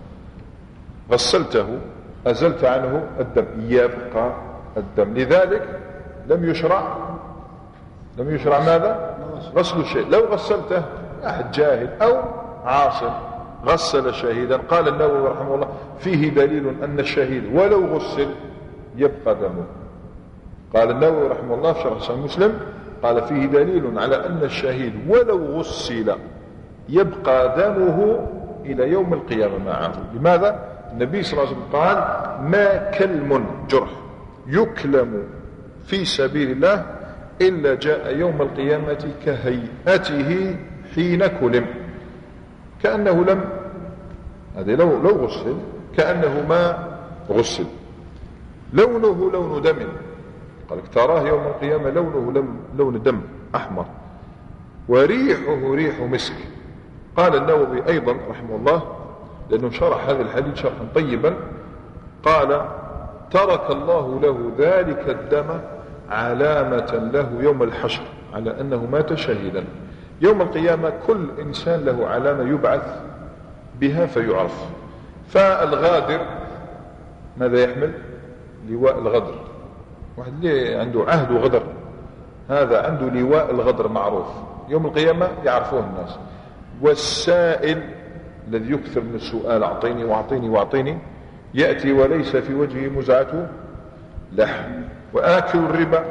غسلته أزلت عنه الدم، يبقى الدم. لذلك لم يشرع لم يشرع ماذا؟ غسل الشيء. لو غسلته أحد جاهل أو عاصم غسل شهيدا، قال النووي رحمه الله فيه دليل أن الشهيد ولو غسل يبقى دمه. قال النووي رحمه الله في شرح صحيح مسلم قال فيه دليل على أن الشهيد ولو غسل يبقى دمه إلى يوم القيامة معه. لماذا؟ النبي صلى الله عليه وسلم قال ما كلم جرح يكلم في سبيل الله إلا جاء يوم القيامة كهيئته حين كلم، كأنه لم، هذا لو, لو غسل كأنه ما غسل. لونه لون دم، قال تراه يوم القيامة لونه لون دم أحمر، وريحه ريح مسك. قال النووي أيضا رحمه الله لأنه شرح هذا الحديث شرحا طيبا، قال ترك الله له ذلك الدم علامة له يوم الحشر على أنه مات شهيدا. يوم القيامة كل إنسان له علامة يبعث بها فيعرف. فالغادر ماذا يحمل؟ لواء الغدر. واحد اللي عنده عهد وغدر هذا عنده لواء الغدر معروف، يوم القيامة يعرفوه الناس. والسائل الذي يكثر من السؤال أعطيني وأعطيني وأعطيني يأتي وليس في وجهه مزعة لحم. وآكل الربا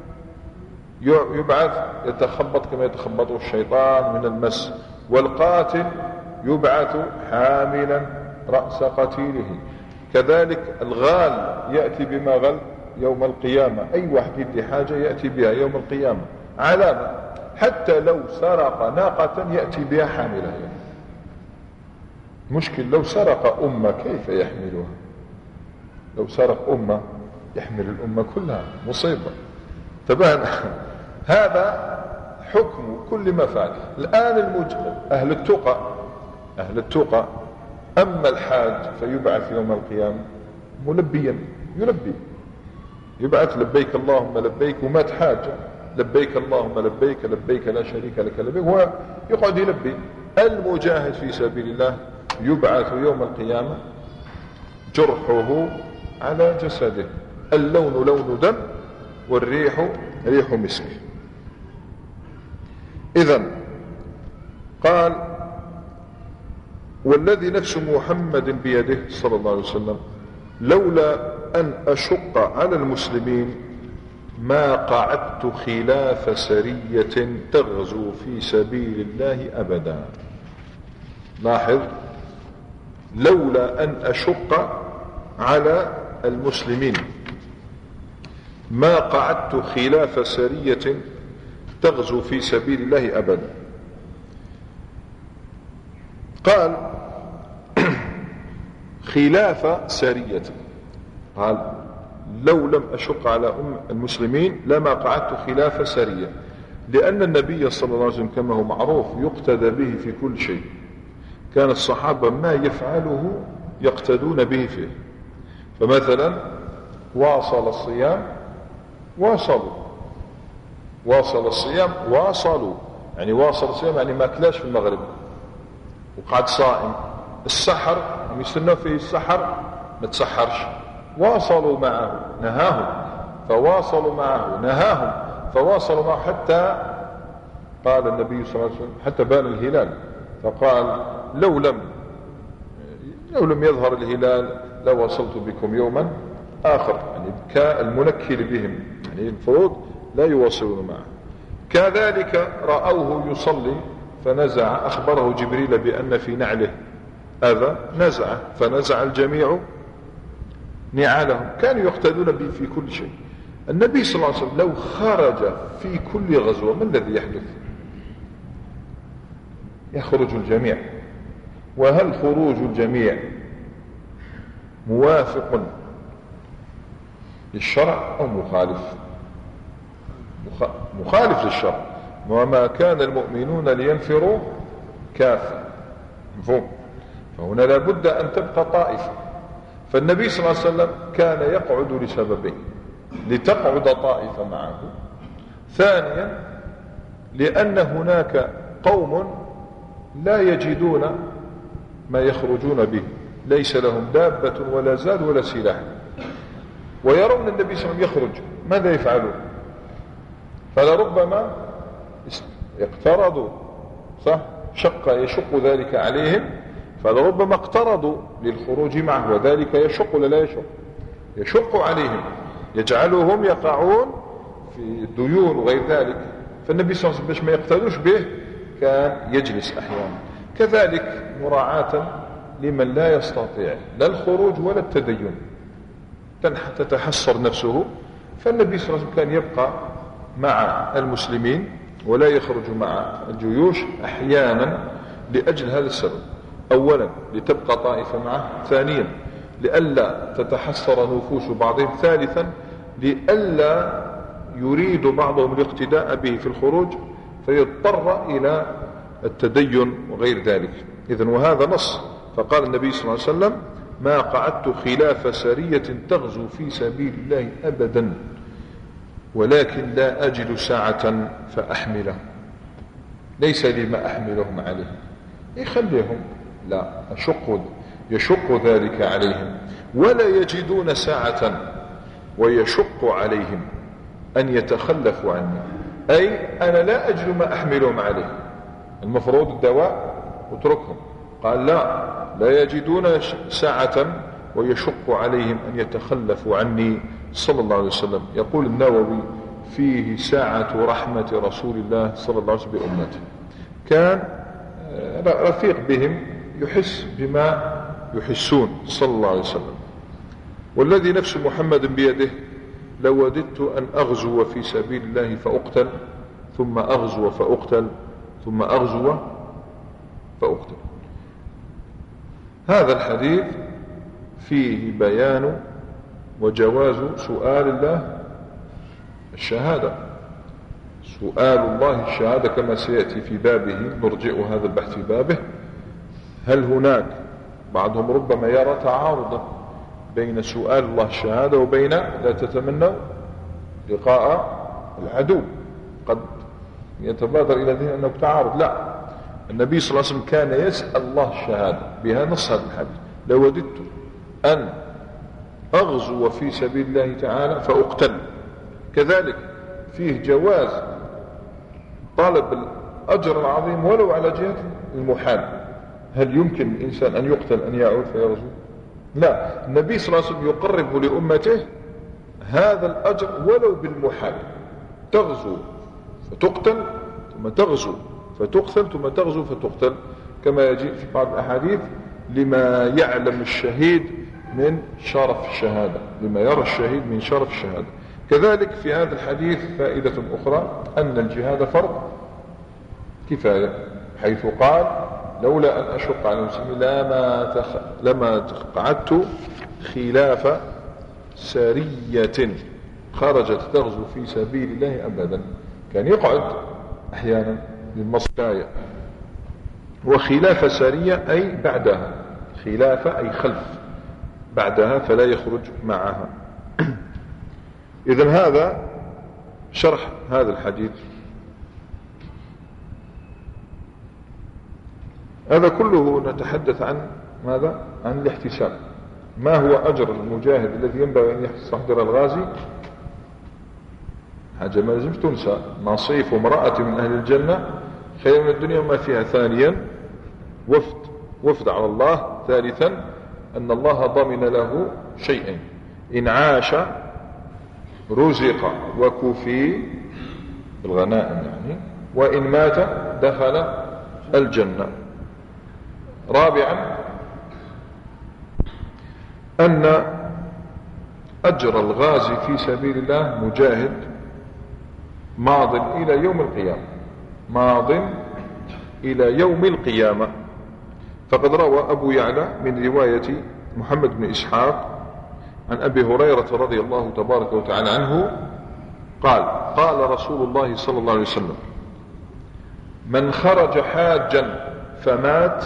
يبعث يتخبط كما يتخبط الشيطان من المس. والقاتل يبعث حاملا رأس قتيله. كذلك الغال يأتي بما غل يوم القيامة، أي واحد يدي حاجة يأتي بها يوم القيامة علامة. حتى لو سرق ناقة يأتي بها حاملة. مشكل لو سرق أمة كيف يحملها؟ لو سرق أمة يحمل الأمة كلها، مصيبة. تبان هذا حكم كل ما فعل. الآن المج... أهل التقى أهل التقى أما الحاج فيبعث يوم القيامة ملبيا، يلبي، يبعث لبيك اللهم لبيك، ومات حاجة لبيك اللهم لبيك لبيك لا شريك لك لبيك، هو يقعد يلبي. المجاهد في سبيل الله يبعث يوم القيامة جرحه على جسده، اللون لون دم والريح ريح مسك. إذن قال والذي نفس محمد بيده صلى الله عليه وسلم لولا أن أشق على المسلمين ما قعدت خلاف سرية تغزو في سبيل الله أبدا. لاحظ، لولا أن أشق على المسلمين ما قعدت خلاف سرية تغزو في سبيل الله أبدا. قال خلاف سرية، قال لو لم أشق على أم المسلمين لما قعدت خلاف سرية، لأن النبي صلى الله عليه وسلم كما هو معروف يقتدى به في كل شيء. كان الصحابة ما يفعله يقتدون به فيه. فمثلا واصل الصيام واصلوا، واصل الصيام واصلوا، يعني واصل الصيام يعني ما كلاش في المغرب وقعد صائم. السحر يستنوا فيه السحر ما تسحرش، واصلوا معه نهاهم، فواصلوا معه نهاهم فواصلوا معه حتى قال النبي صلى الله عليه وسلم حتى بان الهلال، فقال لو لم لو لم يظهر الهلال لوصلت بكم يوما آخر، يعني كالمنكر بهم، يعني المفروض لا يواصلون معه. كذلك رأوه يصلي فنزع، أخبره جبريل بأن في نعله أذى نزعه فنزع الجميع نعالهم. كانوا يقتدون به في كل شيء. النبي صلى الله عليه وسلم لو خرج في كل غزوة ما الذي يحدث؟ يخرج الجميع. وهل خروج الجميع موافق للشرع أو مخالف؟ مخالف للشرع. وما كان المؤمنون لينفروا كافة، مفهوم؟ فهنا لابد أن تبقى طائفة. فالنبي صلى الله عليه وسلم كان يقعد لسببين: لتقعد طائفة معه، ثانيا لأن هناك قوم لا يجدون ما يخرجون به، ليس لهم دابة ولا زاد ولا سلاح، ويرون النبي صلى الله عليه وسلم يخرج، ماذا يفعلون؟ فلربما اقترضوا، صح؟ شق يشق ذلك عليهم، فلربما اقترضوا للخروج معه، وذلك يشق ولا لا يشق؟ يشق عليهم، يجعلهم يقعون في ديون وغير ذلك. فالنبي صلى الله عليه وسلم باش ما يقتدوش به كان يجلس أحيانا. كذلك مراعاة لمن لا يستطيع لا الخروج ولا التدين، تتحسر نفسه، فالنبي صلى الله عليه وسلم كان يبقى مع المسلمين ولا يخرج مع الجيوش أحيانا لأجل هذا السبب: أولا لتبقى طائفة معه، ثانيا لئلا تتحسر نفوس بعضهم، ثالثا لئلا يريد بعضهم الاقتداء به في الخروج فيضطر إلى التدين وغير ذلك. إذن وهذا نص. فقال النبي صلى الله عليه وسلم: ما قعدت خلاف سرية تغزو في سبيل الله أبدا، ولكن لا أجد ساعة فأحمله، ليس لي ما أحملهم عليه، يخليهم، لا أشق يشق ذلك عليهم، ولا يجدون ساعة ويشق عليهم أن يتخلفوا عني، أي أنا لا أجد ما أحملهم عليه، المفروض الدواء اتركهم. قال لا لا يجدون ساعة ويشق عليهم أن يتخلفوا عني صلى الله عليه وسلم. يقول النووي: فيه ساعة رحمة رسول الله صلى الله عليه وسلم بأمته. كان رفيق بهم، يحس بما يحسون صلى الله عليه وسلم. والذي نفس محمد بيده لوددت أن أغزو في سبيل الله فأقتل، ثم أغزو فأقتل، ثم أغزو فأقتل. هذا الحديث فيه بيان وجواز سؤال الله الشهادة، سؤال الله الشهادة كما سيأتي في بابه، نرجع هذا البحث في بابه. هل هناك بعضهم ربما يرى تعارضا بين سؤال الله الشهادة وبين لا تتمنوا لقاء العدو؟ قد يتبادر إلى ذهن أنه تعارض. لا، النبي صلى الله عليه وسلم كان يسأل الله الشهادة، بها نص هذا الحديث: لوددت أن أغزو في سبيل الله تعالى فأقتل. كذلك فيه جواز طلب الأجر العظيم ولو على جهة المحال. هل يمكن الإنسان أن يقتل أن يعود فيغزو؟ لا، النبي صلى الله عليه وسلم يقرب لأمته هذا الأجر ولو بالمحال. تغزو فتقتل، ثم تغزو فتقتل، ثم تغزو فتقتل، كما يجي في بعض الأحاديث: لما يعلم الشهيد من شرف الشهادة، لما يرى الشهيد من شرف الشهادة. كذلك في هذا الحديث فائدة أخرى: أن الجهاد فرض كفاية، حيث قال: لولا أن أشق على المسلمين لما تخ... لما قعدت خلاف سرية خرجت تغزو في سبيل الله أبدا. كان يقعد أحيانا للمصايا. وخلاف سرية أي بعدها، خلاف أي خلف بعدها، فلا يخرج معها. إذن هذا شرح هذا الحديث. هذا كله نتحدث عن ماذا؟ عن الاحتساب. ما هو أجر المجاهد الذي ينبغي أن يستحضر الغازي؟ حاجة ما لازم تنسى: نصيف امرأة من أهل الجنة خير من الدنيا وما فيها. ثانيا وفد وفد على الله. ثالثا أن الله ضمن له شيئين: إن عاش رزق وكفي بالغنائم يعني، وإن مات دخل الجنة. رابعا أن أجر الغازي في سبيل الله مجاهد ماض إلى يوم القيامة، ماض إلى يوم القيامة. فقد روى أبو يعلى من رواية محمد بن إسحاق عن أبي هريرة رضي الله تبارك وتعالى عنه قال: قال رسول الله صلى الله عليه وسلم: من خرج حاجا فمات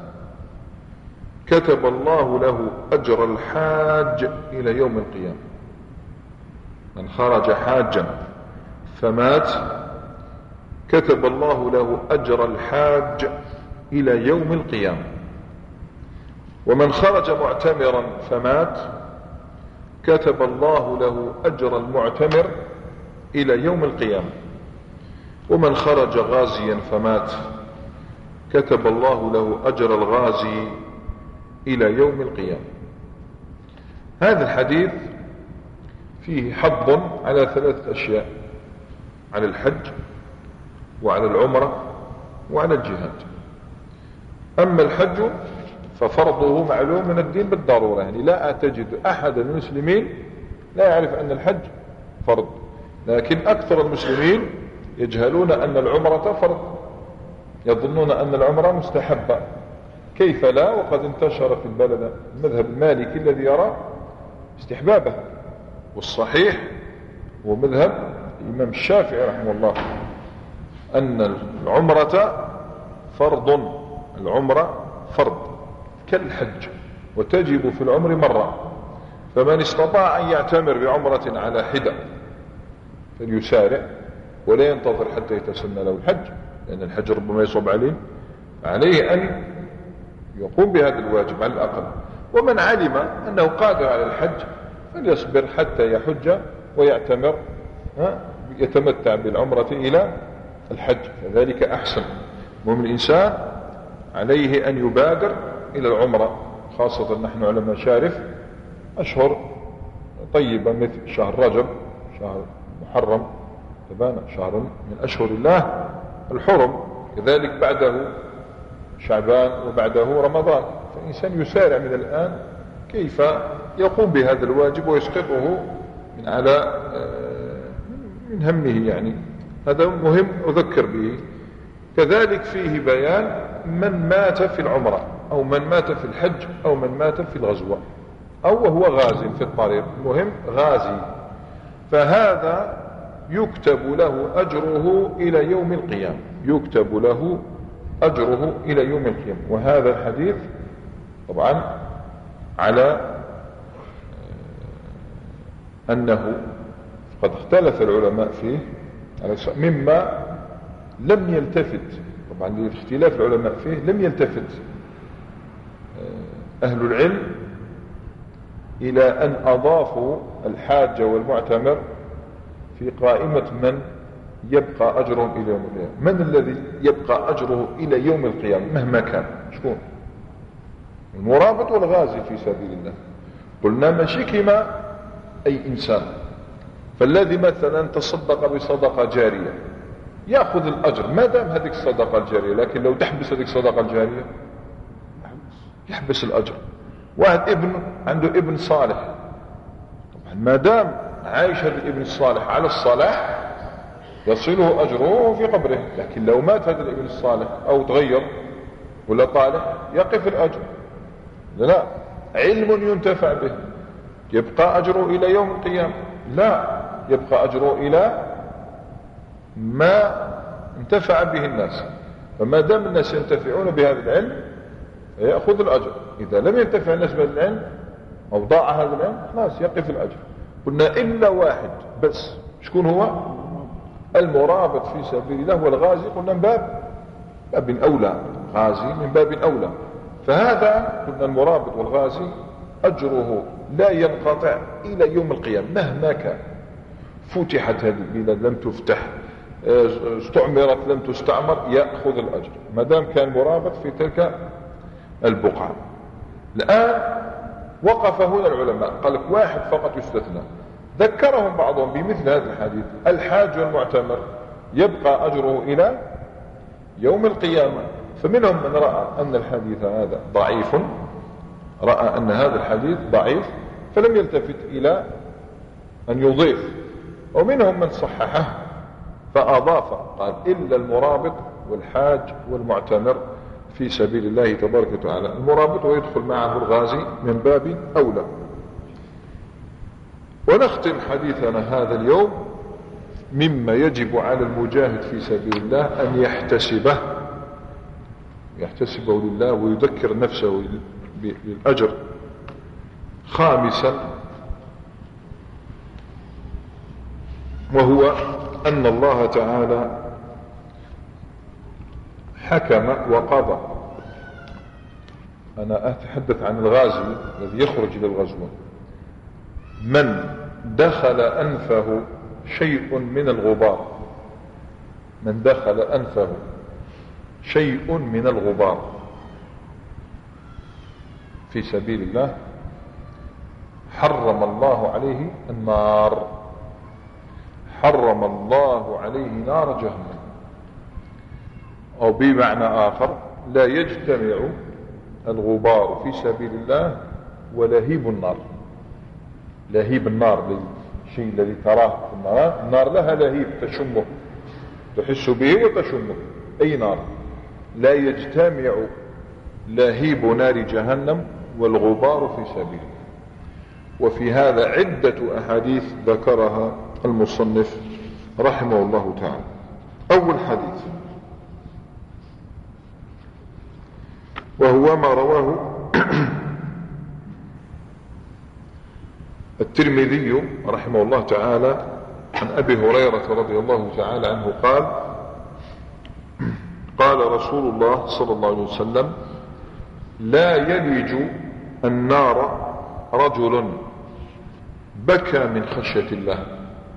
كتب الله له أجر الحاج إلى يوم القيامة. من خرج حاجا فمات كتب الله له أجر الحاج إلى يوم القيامة. ومن خرج معتمرا فمات كتب الله له أجر المعتمر إلى يوم القيامة. ومن خرج غازيا فمات كتب الله له أجر الغازي إلى يوم القيامة. هذا الحديث فيه حض على ثلاثة أشياء: على الحج، وعلى العمرة، وعلى الجهاد. أما الحج ففرضه معلوم من الدين بالضرورة، يعني لا تجد أحد المسلمين لا يعرف أن الحج فرض، لكن أكثر المسلمين يجهلون أن العمرة فرض، يظنون أن العمرة مستحبة. كيف لا، وقد انتشر في البلد المذهب المالكي الذي يرى استحبابه، والصحيح هو مذهب الإمام الشافعي رحمه الله أن العمرة فرض، العمرة فرض كالحج، وتجب في العمر مرة. فمن استطاع أن يعتمر بعمرة على حدة فليسارع ولا ينتظر حتى يتسنى له الحج، لأن الحج ربما يصعب عليه، فعليه أن يقوم بهذا الواجب على الأقل. ومن علم أنه قادر على الحج فليصبر حتى يحج ويعتمر، يتمتع بالعمرة إلى الحج، فذلك أحسن. المهم الإنسان عليه أن يبادر إلى العمرة، خاصة نحن على مشارف أشهر طيبة مثل شهر رجب، شهر محرم، تبان شهر من أشهر الله الحرم، كذلك بعده شعبان وبعده رمضان. فالإنسان يسارع من الآن كيف يقوم بهذا الواجب ويسقطه من على من همه، يعني هذا مهم أذكر به. كذلك فيه بيان من مات في العمرة أو من مات في الحج أو من مات في الغزوة أو وهو غازي في الطريق، مهم غازي، فهذا يكتب له أجره إلى يوم القيامة، يكتب له أجره إلى يوم القيامة. وهذا الحديث طبعا على أنه قد اختلف العلماء فيه مما لم يلتفت، طبعا لاختلاف العلماء فيه لم يلتفت أهل العلم إلى أن أضافوا الحاج والمعتمر في قائمة من يبقى أجرهم إلى يوم القيامة. من الذي يبقى أجره إلى يوم القيامة مهما كان؟ شكون؟ المرابط والغازي في سبيل الله. قلنا ماشي كما أي إنسان، فالذي مثلا تصدق بصدقة جارية يأخذ الأجر ما دام هذه الصدقة الجارية، لكن لو تحبس هذه الصدقة الجارية يحبس الأجر. واحد ابن عنده ابن صالح، طبعا ما دام عايش هذا الابن الصالح على الصلاح يصله أجره في قبره، لكن لو مات هذا الابن الصالح أو تغير ولا طالح يقف الأجر. لا، علم ينتفع به يبقى أجره إلى يوم القيامة، لا، يبقى أجره إلى ما انتفع به الناس. فما دام الناس ينتفعون بهذا العلم يأخذ الأجر، إذا لم ينتفع الناس بهذا العلم أو ضاع هذا العلم خلاص يقف الأجر. قلنا إلا واحد بس، شكون هو؟ المرابط في سبيل الله والغازي. قلنا من باب باب أولى، غازي من باب أولى. فهذا قلنا المرابط والغازي أجره لا ينقطع إلى يوم القيامة مهما كان. فتحت هذه البلاد لم تفتح، استعمرت لم تستعمر، يأخذ الأجر ما دام كان مرابط في تلك البقعة. الآن وقف هنا العلماء قال لك واحد فقط يستثنى، ذكرهم بعضهم بمثل هذا الحديث: الحاج والمعتمر يبقى أجره إلى يوم القيامة. فمنهم من رأى أن الحديث هذا ضعيف، رأى أن هذا الحديث ضعيف فلم يلتفت إلى أن يضيف، ومنهم من صححه فأضاف قال إلا المرابط والحاج والمعتمر في سبيل الله تبارك وتعالى. المرابط ويدخل معه الغازي من باب أولى. ونختم حديثنا هذا اليوم مما يجب على المجاهد في سبيل الله أن يحتسبه يحتسبه لله ويذكر نفسه بالأجر. خامسا، وهو أن الله تعالى حكم وقضى. أنا أتحدث عن الغازي الذي يخرج إلى الغزوة: من دخل أنفه شيء من الغبار، من دخل أنفه شيء من الغبار في سبيل الله حرم الله عليه النار، حرم الله عليه نار جهنم. أو بمعنى آخر: لا يجتمع الغبار في سبيل الله ولهيب النار. لهيب النار، الشيء الذي تراه في النار، النار لها لهيب تشمه، تحس به وتشمه، أي نار. لا يجتمع لهيب نار جهنم والغبار في سبيله. وفي هذا عدة أحاديث ذكرها المصنف رحمه الله تعالى. أول حديث وهو ما رواه الترمذي رحمه الله تعالى عن أبي هريرة رضي الله تعالى عنه قال: قال رسول الله صلى الله عليه وسلم: لا يلج النار رجل بكى من خشية الله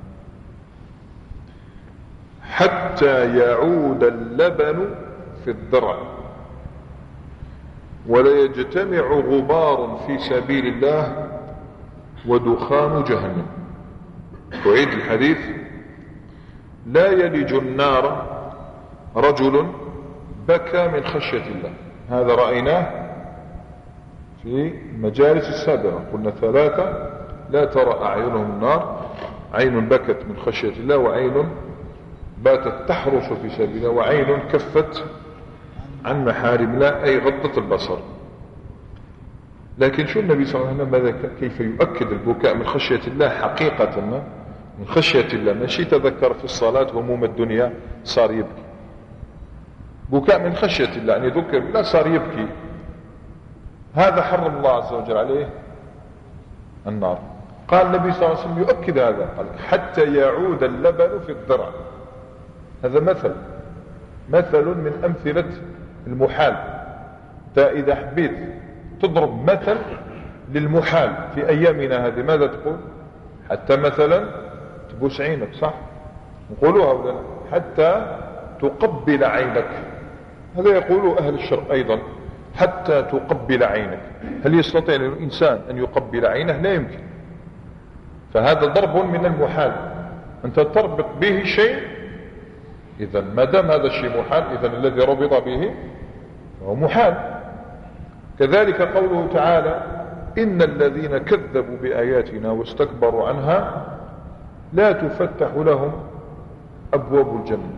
حتى يعود اللبن في الضرع، ولا يجتمع غبار في سبيل الله ودخان جهنم. أعيد الحديث: لا يلج النار رجل بكى من خشية الله. هذا رأيناه في المجالس السابقة، قلنا ثلاثة لا ترى أعينهم النار: عين بكت من خشية الله، وعين باتت تحرس في سبيل الله، وعين كفت عن محارم الله أي غضت البصر. لكن شو النبي صلى الله عليه وسلم ماذا كيف يؤكد البكاء من خشية الله حقيقة؟ من خشية الله، ماشي تذكر في الصلاة هموم الدنيا صار يبكي. بكاء من خشية الله يعني ذكر بالله صار يبكي. هذا حرم الله عز وجل عليه النار. قال النبي صلى الله عليه وسلم يؤكد هذا، قال حتى يعود اللبن في الضرع. هذا مثل مثل من أمثلة المحال. إذا حبيت تضرب مثل للمحال في أيامنا هذه ماذا تقول؟ حتى مثلا تبوس عينك، صح؟ نقولوها ولا لا؟ حتى تقبل عينك، هذا يقول أهل الشرع أيضا، حتى تقبل عينك. هل يستطيع الإنسان أن يقبل عينه؟ لا يمكن. فهذا ضرب من المحال، أنت تربط به شيء، إذا ما دام هذا الشيء محال، إذا الذي ربط به هو محال. كذلك قوله تعالى: إن الذين كذبوا بآياتنا واستكبروا عنها لا تفتح لهم أبواب الجنة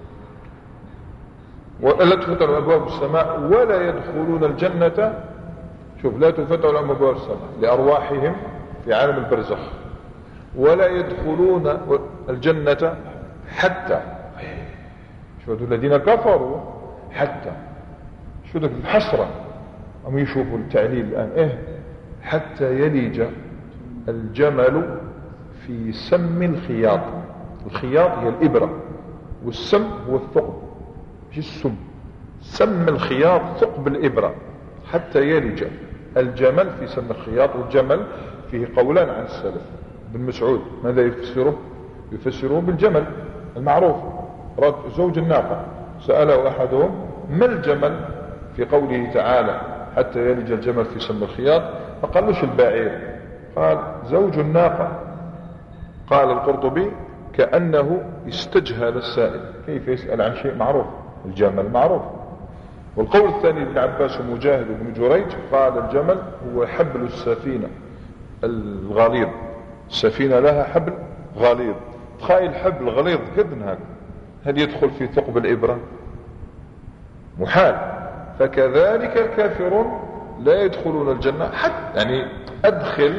ولا تفتح لهم أبواب السماء ولا يدخلون الجنة. شوف، لا تفتح لهم أبواب السماء لأرواحهم في عالم البرزخ، ولا يدخلون الجنة حتى، شوف الذين كفروا حتى، شو ذلك الحسرة. أم يشوفوا التعليل الآن إيه؟ حتى يلج الجمل في سم الخياط. الخياط هي الإبرة، والسم هو الثقب، مش السم. سم الخياط ثقب الإبرة. حتى يلج الجمل في سم الخياط. والجمل فيه قولان عن السلف. ابن مسعود ماذا يفسره؟ يفسره بالجمل المعروف، رد زوج الناقة. سأله أحدهم: ما الجمل؟ في قوله تعالى: حتى يلج الجمل في سم الخياط. فقال: وش البعير؟ قال: زوج الناقة. قال القرطبي: كأنه استجهل السائل. كيف يسأل عن شيء معروف؟ الجمل معروف. والقول الثاني ابن عباس ومجاهد وابن جريج قال: الجمل هو حبل السفينة الغليظ. السفينة لها حبل غليظ. تخيل حبل غليظ جدا هذا، هل يدخل في ثقب الإبرة؟ محال. فكذلك الكافرون لا يدخلون الجنة حتى، يعني أدخل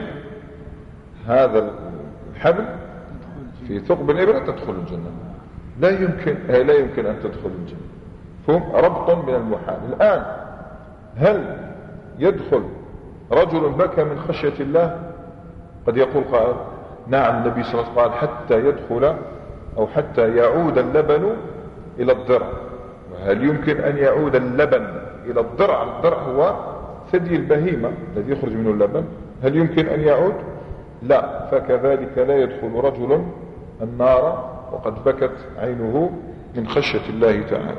هذا الحبل في ثقب الإبرة تدخل الجنة. لا يمكن لا يمكن أن تدخل الجنة. فهم ربط من المحال. الآن هل يدخل رجل بكى من خشية الله؟ قد يقول قائل: نعم، النبي صلى الله عليه وسلم قال: حتى يدخل أو حتى يعود اللبن إلى الضرع. وهل يمكن أن يعود اللبن إلى الضرع؟ الضرع هو ثدي البهيمة الذي يخرج منه اللبن. هل يمكن أن يعود؟ لا. فكذلك لا يدخل رجل النار وقد بكت عينه من خشية الله تعالى.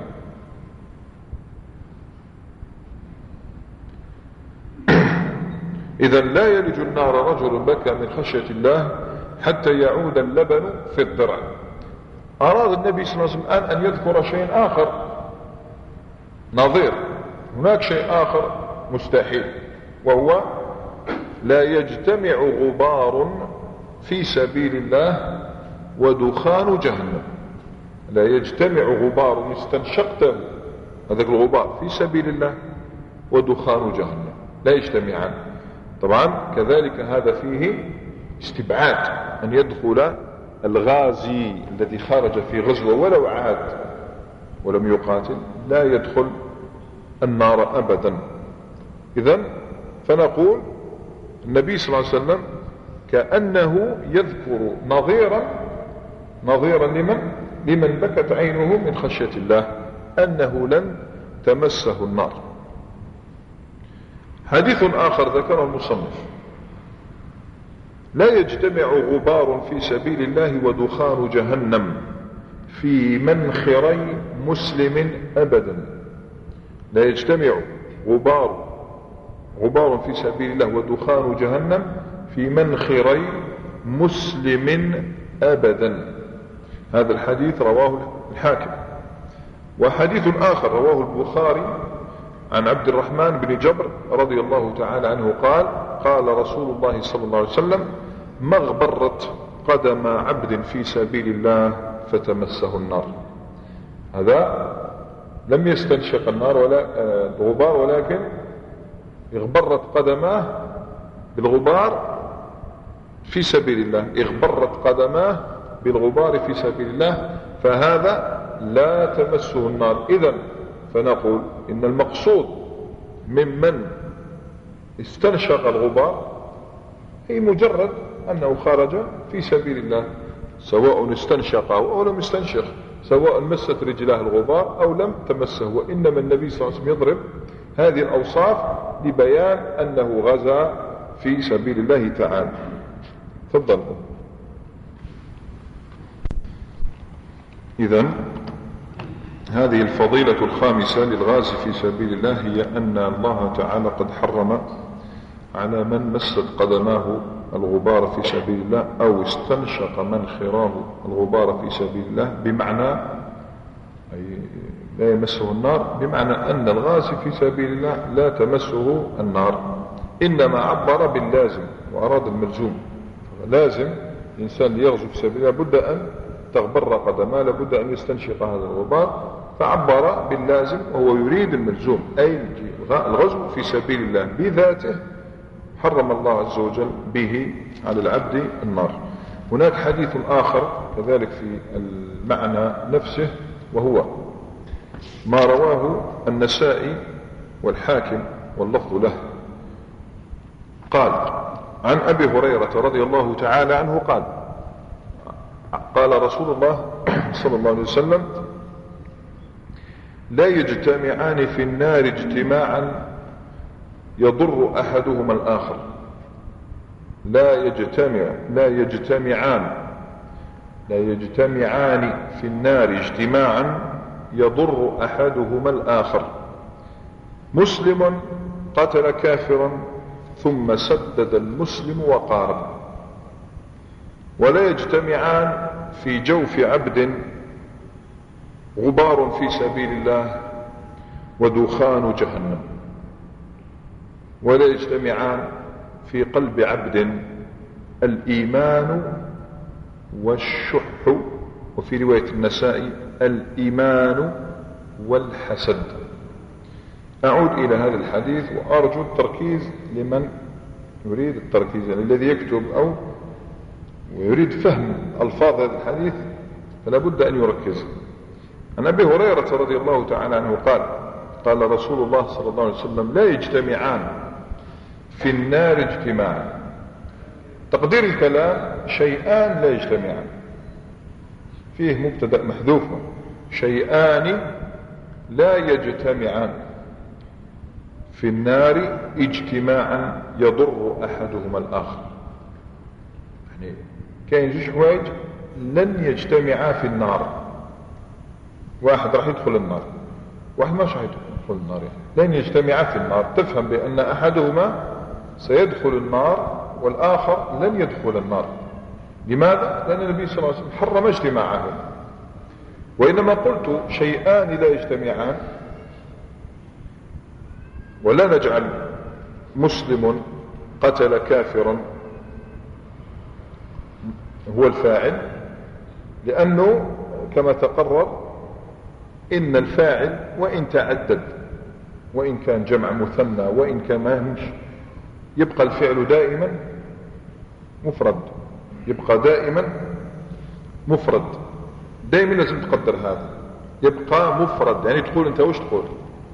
إذا لا يلج النار رجل بكى من خشية الله حتى يعود اللبن في الضرع. أراد النبي صلى الله عليه وسلم الآن أن يذكر شيء آخر نظير. هناك شيء آخر مستحيل، وهو لا يجتمع غبار في سبيل الله ودخان جهنم. لا يجتمع غبار استنشقته، هذاك الغبار، في سبيل الله ودخان جهنم، لا يجتمعان. طبعا كذلك هذا فيه استبعاد أن يدخل الغازي الذي خرج في غزوة ولو عاد ولم يقاتل، لا يدخل النار أبدا. إذن فنقول النبي صلى الله عليه وسلم كأنه يذكر نظيرا نظيرا لمن لمن بكت عينه من خشية الله أنه لن تمسه النار. حديث آخر ذكره المصنف: لا يجتمع غبار في سبيل الله ودخان جهنم في منخري مسلم أبدا. لا يجتمع غبار غبار في سبيل الله ودخان جهنم في منخري مسلم أبدا. هذا الحديث رواه الحاكم. وحديث آخر رواه البخاري عن عبد الرحمن بن جبر رضي الله تعالى عنه قال قال رسول الله صلى الله عليه وسلم ما اغبرت قدم عبد في سبيل الله فتمسه النار. هذا لم يستنشق النار ولا الغبار، ولكن اغبرت قدماه بالغبار في سبيل الله، اغبرت قدماه بالغبار في سبيل الله، فهذا لا تمسه النار. إذن فنقول إن المقصود ممن استنشق الغبار هي مجرد أنه خرج في سبيل الله، سواء استنشقه أو لم يستنشق، سواء مست رجلاه الغبار أو لم تمسه. وإنما النبي صلى الله عليه وسلم يضرب هذه الأوصاف لبيان أنه غزا في سبيل الله تعالى. تفضل. إذن هذه الفضيلة الخامسة للغازي في سبيل الله هي أن الله تعالى قد حرم على من مست قدماه الغبار في سبيل الله أو استنشق منخراه الغبار في سبيل الله، بمعنى أي لا يمسه النار، بمعنى أن الغازي في سبيل الله لا تمسه النار، إنما عبر باللازم وأراد الملزوم. لازم الإنسان ليغزو في سبيل الله بد أن تغبر قدماه، لابد أن يستنشق هذا الغبار، فعبر باللازم وهو يريد الملزوم، أي الغزو في سبيل الله بذاته حرم الله عز وجل به على العبد النار. هناك حديث آخر كذلك في المعنى نفسه، وهو ما رواه النسائي والحاكم واللفظ له. قال عن أبي هريرة رضي الله تعالى عنه قال قال رسول الله صلى الله عليه وسلم لا يجتمعان في النار اجتماعا يضر أحدهما الآخر. لا يجتمع لا يجتمعان لا يجتمعان في النار اجتماعا يضر أحدهما الآخر. مسلم قتل كافرا ثم سدد المسلم وقارب. ولا يجتمعان في جوف عبد غبار في سبيل الله ودخان جهنم. ولا يجتمعان في قلب عبد الإيمان والشح، وفي رواية النسائي الإيمان والحسد. أعود إلى هذا الحديث وأرجو التركيز لمن يريد التركيز، يعني الذي يكتب أو ويريد فهم ألفاظ هذا الحديث فلا بد أن يركز. عن أبي هريرة رضي الله تعالى عنه قال قال رسول الله صلى الله عليه وسلم لا يجتمعان في النار اجتماعا. تقدير الكلام شيئان لا يجتمعان، فيه مبتدأ محذوف، شيئان لا يجتمعان في النار اجتماعا يضر أحدهما الآخر. يعني كاين جوج حوايج لن يجتمعا في النار. واحد راح يدخل النار، واحد ما راح يدخل النار، يعني لن يجتمعا في النار. تفهم بأن أحدهما سيدخل النار والآخر لن يدخل النار. لماذا؟ لأن النبي صلى الله عليه وسلم حرم اجتماعهم. وإنما قلت شيئان لا يجتمعان، ولا نجعل مسلم قتل كافرا هو الفاعل، لأنه كما تقرر إن الفاعل وإن تعدد وإن كان جمع مثنى وإن كان ما يهمش، يبقى الفعل دائما مفرد، يبقى دائما مفرد. دائما لازم تقدر هذا، يبقى مفرد. يعني تقول انت وش تقول؟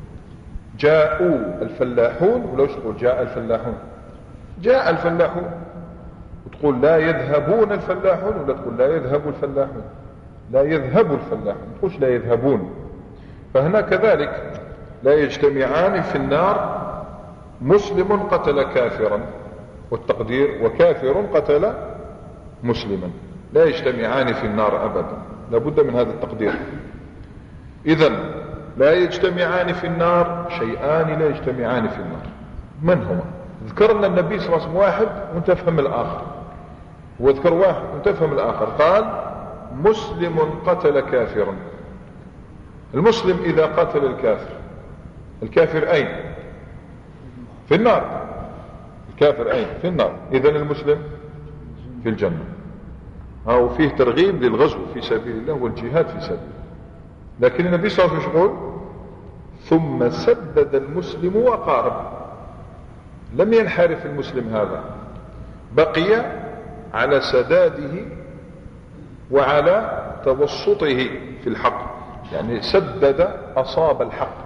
جاءوا الفلاحون، ولا وش تقول؟ جاء الفلاحون. جاء الفلاحون، وتقول لا يذهبون الفلاحون، ولا تقول لا يذهب الفلاحون؟ لا يذهب الفلاحون، ما تقولش لا يذهبون. فهنا كذلك لا يجتمعان في النار مسلم قتل كافرا، والتقدير وكافر قتل مسلما، لا يجتمعان في النار أبدا، لابد من هذا التقدير. إذن لا يجتمعان في النار شيئان لا يجتمعان في النار. من هما؟ ذكر لنا النبي صلى الله عليه وسلم واحد وانت تفهم الآخر، وذكر واحد وانت تفهم الآخر. قال مسلم قتل كافرا. المسلم إذا قتل الكافر، الكافر أين؟ في النار. الكافر أين؟ في النار. إذن المسلم في الجنة. أو فيه ترغيب للغزو في سبيل الله والجهاد في سبيل الله. لكن النبي صلى الله عليه وسلم يقول ثم سدد المسلم وقارب، لم ينحرف المسلم هذا، بقي على سداده وعلى توسطه في الحق، يعني سدد أصاب الحق